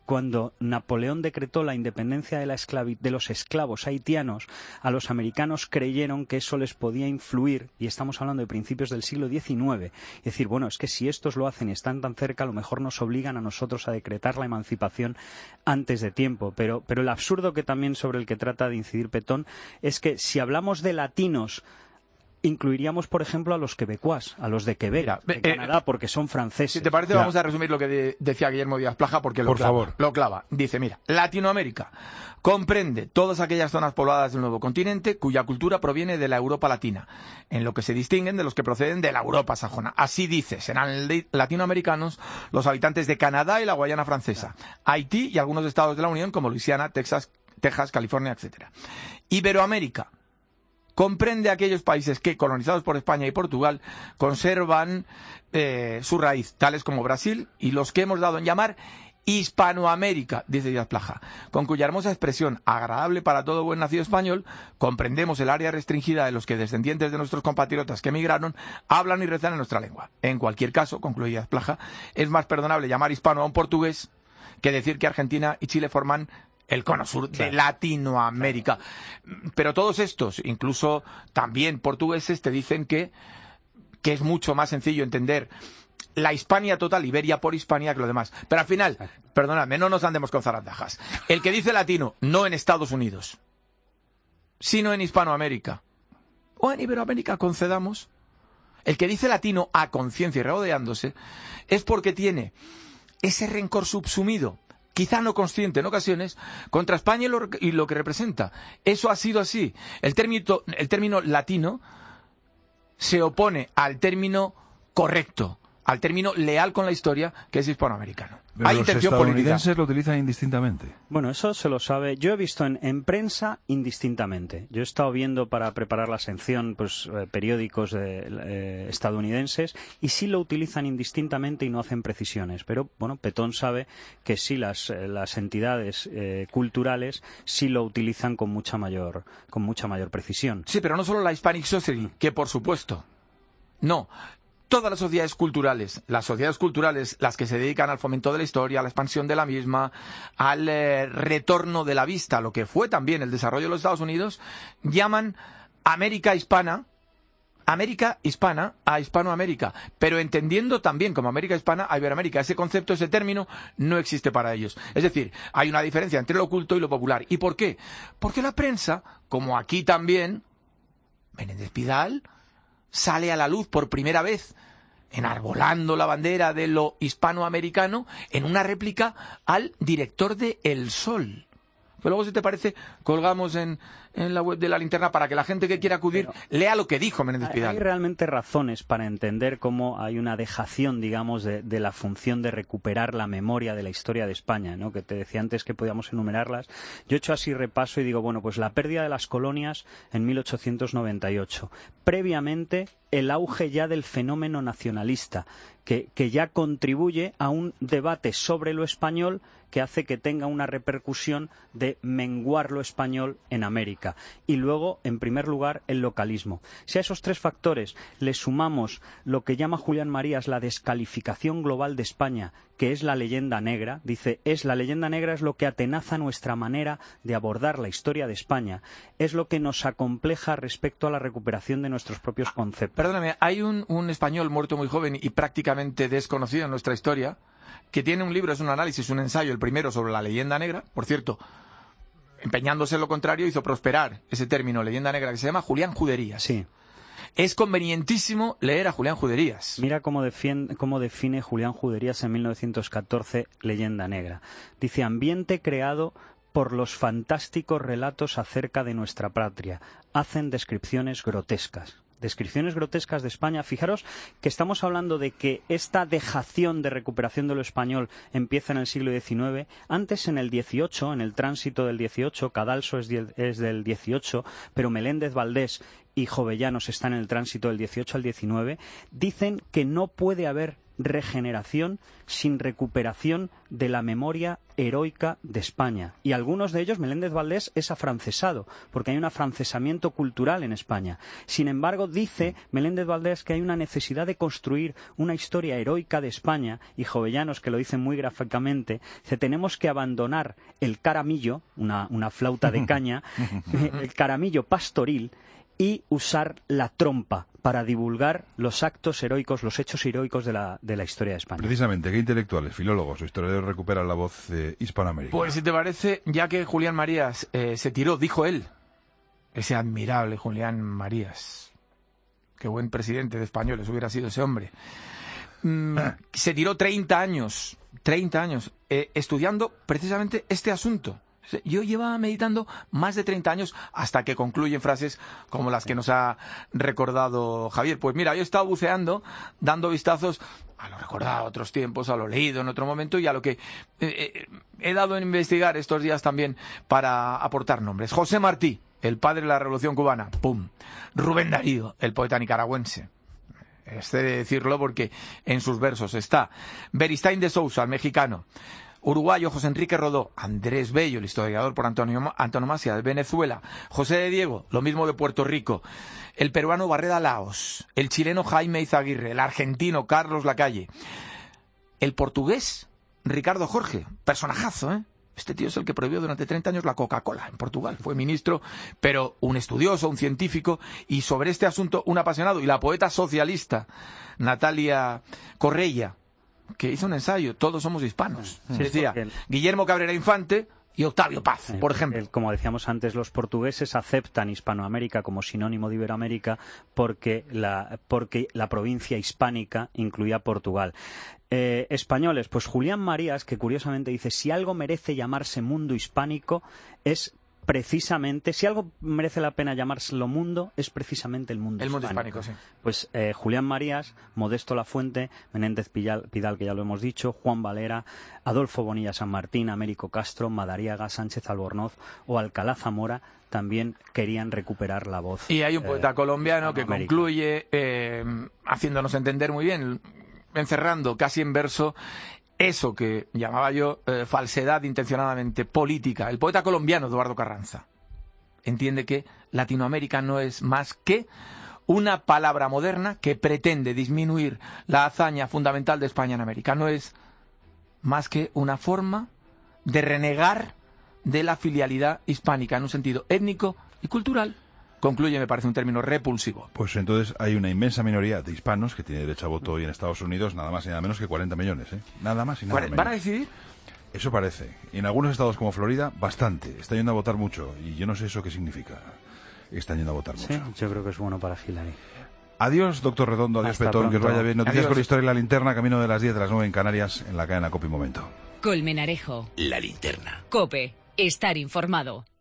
Speaker 5: cuando Napoleón decretó la independencia de, la esclavi- de los esclavos haitianos, a los americanos creyeron que eso les podía influir, y estamos hablando de principios del siglo diecinueve, y decir, bueno, es que si estos lo hacen y están tan cerca, a lo mejor nos obligan a nosotros a decretar la emancipación antes de tiempo. Pero, pero el absurdo que también sobre el que trata de incidir Petón es que si hablamos de latinos, incluiríamos, por ejemplo, a los quebecuas, a los de Quebec,
Speaker 33: Mira,
Speaker 5: de
Speaker 33: eh,
Speaker 5: Canadá, porque son franceses.
Speaker 33: Si te parece,
Speaker 5: Ya.
Speaker 33: vamos a resumir lo que de- decía Guillermo Díaz Plaja, porque lo
Speaker 1: Por
Speaker 33: clava,
Speaker 1: favor.
Speaker 33: lo clava. Dice, mira, Latinoamérica comprende todas aquellas zonas pobladas del nuevo continente cuya cultura proviene de la Europa latina, en lo que se distinguen de los que proceden de la Europa sajona. Así dice, serán le- latinoamericanos los habitantes de Canadá y la Guayana francesa, Haití y algunos estados de la Unión como Luisiana, Texas, Texas, California, etcétera. Iberoamérica comprende aquellos países que, colonizados por España y Portugal, conservan eh, su raíz, tales como Brasil, y los que hemos dado en llamar Hispanoamérica, dice Díaz Plaja, con cuya hermosa expresión, agradable para todo buen nacido español, comprendemos el área restringida de los que, descendientes de nuestros compatriotas que emigraron, hablan y rezan en nuestra lengua. En cualquier caso, concluye Díaz Plaja, es más perdonable llamar hispano a un portugués que decir que Argentina y Chile forman el cono sur de Latinoamérica. Pero todos estos, incluso también portugueses, te dicen que, que es mucho más sencillo entender la Hispania total, Iberia por Hispania, que lo demás. Pero al final, perdonadme, no nos andemos con zarandajas. El que dice latino, no en Estados Unidos, sino en Hispanoamérica, o en Iberoamérica, concedamos, el que dice latino a conciencia y regodeándose, es porque tiene ese rencor subsumido, quizá no consciente en ocasiones, contra España y lo, y lo que representa. Eso ha sido así. El término, el término latino se opone al término correcto, al término leal con la historia, que es hispanoamericano.
Speaker 1: Pero
Speaker 33: Hay
Speaker 1: los
Speaker 33: intención política.
Speaker 1: estadounidenses lo utilizan indistintamente.
Speaker 5: Bueno, eso se lo sabe. Yo he visto en, en prensa indistintamente. Yo he estado viendo para preparar la sección pues, eh, periódicos de, eh, estadounidenses y sí lo utilizan indistintamente y no hacen precisiones. Pero, bueno, Petón sabe que sí las, eh, las entidades eh, culturales sí lo utilizan con mucha mayor, con mucha mayor precisión.
Speaker 33: Sí, pero no solo la Hispanic Society, que por supuesto. No. Todas las sociedades culturales, las sociedades culturales, las que se dedican al fomento de la historia, a la expansión de la misma, al eh, retorno de la vista, lo que fue también el desarrollo de los Estados Unidos, llaman América Hispana, América Hispana a Hispanoamérica, pero entendiendo también como América Hispana a Iberoamérica. Ese concepto, ese término, no existe para ellos. Es decir, hay una diferencia entre lo oculto y lo popular. ¿Y por qué? Porque la prensa, como aquí también, Menéndez Pidal sale a la luz por primera vez enarbolando la bandera de lo hispanoamericano en una réplica al director de El Sol. Que luego, si te parece, colgamos en, en la web de La Linterna para que la gente que quiera acudir Pero lea lo que dijo Menéndez Pidal.
Speaker 5: Hay realmente razones para entender cómo hay una dejación, digamos, de, de la función de recuperar la memoria de la historia de España, ¿no? Que te decía antes que podíamos enumerarlas. Yo he hecho así repaso y digo, bueno, pues la pérdida de las colonias en mil ochocientos noventa y ocho. Previamente, el auge ya del fenómeno nacionalista, que, que ya contribuye a un debate sobre lo español que hace que tenga una repercusión de menguar lo español en América. Y luego, en primer lugar, el localismo. Si a esos tres factores le sumamos lo que llama Julián Marías la descalificación global de España, que es la leyenda negra, dice, es la leyenda negra es lo que atenaza nuestra manera de abordar la historia de España, es lo que nos acompleja respecto a la recuperación de nuestros propios conceptos.
Speaker 33: Perdóname, hay un, un español muerto muy joven y prácticamente desconocido en nuestra historia, que tiene un libro, es un análisis, un ensayo, el primero sobre la leyenda negra, por cierto, empeñándose en lo contrario, hizo prosperar ese término, leyenda negra, que se llama Julián Juderías.
Speaker 5: Sí.
Speaker 33: Es convenientísimo leer a Julián Juderías.
Speaker 5: Mira cómo, define, cómo define Julián Juderías en mil novecientos catorce leyenda negra. Dice, ambiente creado por los fantásticos relatos acerca de nuestra patria. Hacen descripciones grotescas. Descripciones grotescas de España. Fijaros que estamos hablando de que esta dejación de recuperación de lo español empieza en el siglo diecinueve. Antes, en el dieciocho, en el tránsito del dieciocho, Cadalso es, es del dieciocho, pero Meléndez Valdés y Jovellanos están en el tránsito del dieciocho al diecinueve. Dicen que no puede haber regeneración sin recuperación de la memoria heroica de España. Y algunos de ellos, Meléndez Valdés es afrancesado, porque hay un afrancesamiento cultural en España. Sin embargo, dice Meléndez Valdés que hay una necesidad de construir una historia heroica de España, y Jovellanos, que lo dice muy gráficamente, dice, tenemos que abandonar el caramillo, una, una flauta de caña, el caramillo pastoril, y usar la trompa para divulgar los actos heroicos, los hechos heroicos de la, de la historia de España.
Speaker 1: Precisamente, ¿qué intelectuales, filólogos o historiadores recuperan la voz eh, hispanoamericana?
Speaker 33: Pues si te parece, ya que Julián Marías eh, se tiró, dijo él, ese admirable Julián Marías, qué buen presidente de españoles hubiera sido ese hombre, mm, se tiró treinta años, treinta años, eh, estudiando precisamente este asunto. Yo llevaba meditando más de treinta años hasta que concluyen frases como las que nos ha recordado Javier. Pues mira, yo he estado buceando, dando vistazos a lo recordado a otros tiempos, a lo leído en otro momento y a lo que eh, he dado en investigar estos días también para aportar nombres. José Martí, el padre de la Revolución Cubana, ¡pum! Rubén Darío, el poeta nicaragüense. Este de decirlo porque en sus versos está. Beristain de Sousa, el mexicano. Uruguayo, José Enrique Rodó. Andrés Bello, el historiador por antonio, antonomasia de Venezuela. José de Diego, lo mismo de Puerto Rico. El peruano Barreda Laos. El chileno Jaime Izaguirre. El argentino Carlos Lacalle. El portugués Ricardo Jorge. Personajazo, ¿eh? Este tío es el que prohibió durante treinta años la Coca-Cola en Portugal. Fue ministro, pero un estudioso, un científico, y sobre este asunto un apasionado. Y la poeta socialista Natalia Correia, que hizo un ensayo, Todos somos hispanos. Sí, decía, el... Guillermo Cabrera Infante y Octavio Paz, por ejemplo.
Speaker 5: El, como decíamos antes, los portugueses aceptan Hispanoamérica como sinónimo de Iberoamérica porque la, porque la provincia hispánica incluía Portugal. Eh, españoles, pues Julián Marías, que curiosamente dice, si algo merece llamarse mundo hispánico es precisamente, si algo merece la pena llamárselo mundo, es precisamente el mundo
Speaker 33: el
Speaker 5: hispánico.
Speaker 33: mundo hispánico, sí.
Speaker 5: Pues eh, Julián Marías, Modesto Lafuente, Menéndez Pidal, Pidal, que ya lo hemos dicho, Juan Valera, Adolfo Bonilla San Martín, Américo Castro, Madariaga, Sánchez Albornoz o Alcalá Zamora también querían recuperar la voz.
Speaker 33: Y hay un poeta
Speaker 5: eh,
Speaker 33: colombiano que concluye eh, haciéndonos entender muy bien, encerrando casi en verso eso que llamaba yo eh, falsedad intencionadamente política. El poeta colombiano Eduardo Carranza entiende que Latinoamérica no es más que una palabra moderna que pretende disminuir la hazaña fundamental de España en América. No es más que una forma de renegar de la filialidad hispánica en un sentido étnico y cultural. Concluye, me parece un término repulsivo.
Speaker 1: Pues entonces hay una inmensa minoría de hispanos que tiene derecho a voto hoy en Estados Unidos, nada más y nada menos que cuarenta millones, ¿eh? Nada más y nada menos.
Speaker 33: ¿Van a decidir?
Speaker 1: Eso parece. Y en algunos estados como Florida, bastante. Están yendo a votar mucho. Y yo no sé eso qué significa. Están yendo a votar mucho.
Speaker 5: Sí, yo creo que es bueno para Hillary.
Speaker 1: Adiós, doctor Redondo. Adiós,
Speaker 5: Hasta
Speaker 1: Petón.
Speaker 5: pronto.
Speaker 1: Que os vaya bien. Noticias
Speaker 33: Adiós.
Speaker 1: con la historia y la linterna. Camino de las diez de las nueve en Canarias, en la cadena COPE. Un momento.
Speaker 3: Colmenarejo.
Speaker 24: La linterna.
Speaker 3: COPE. Estar informado.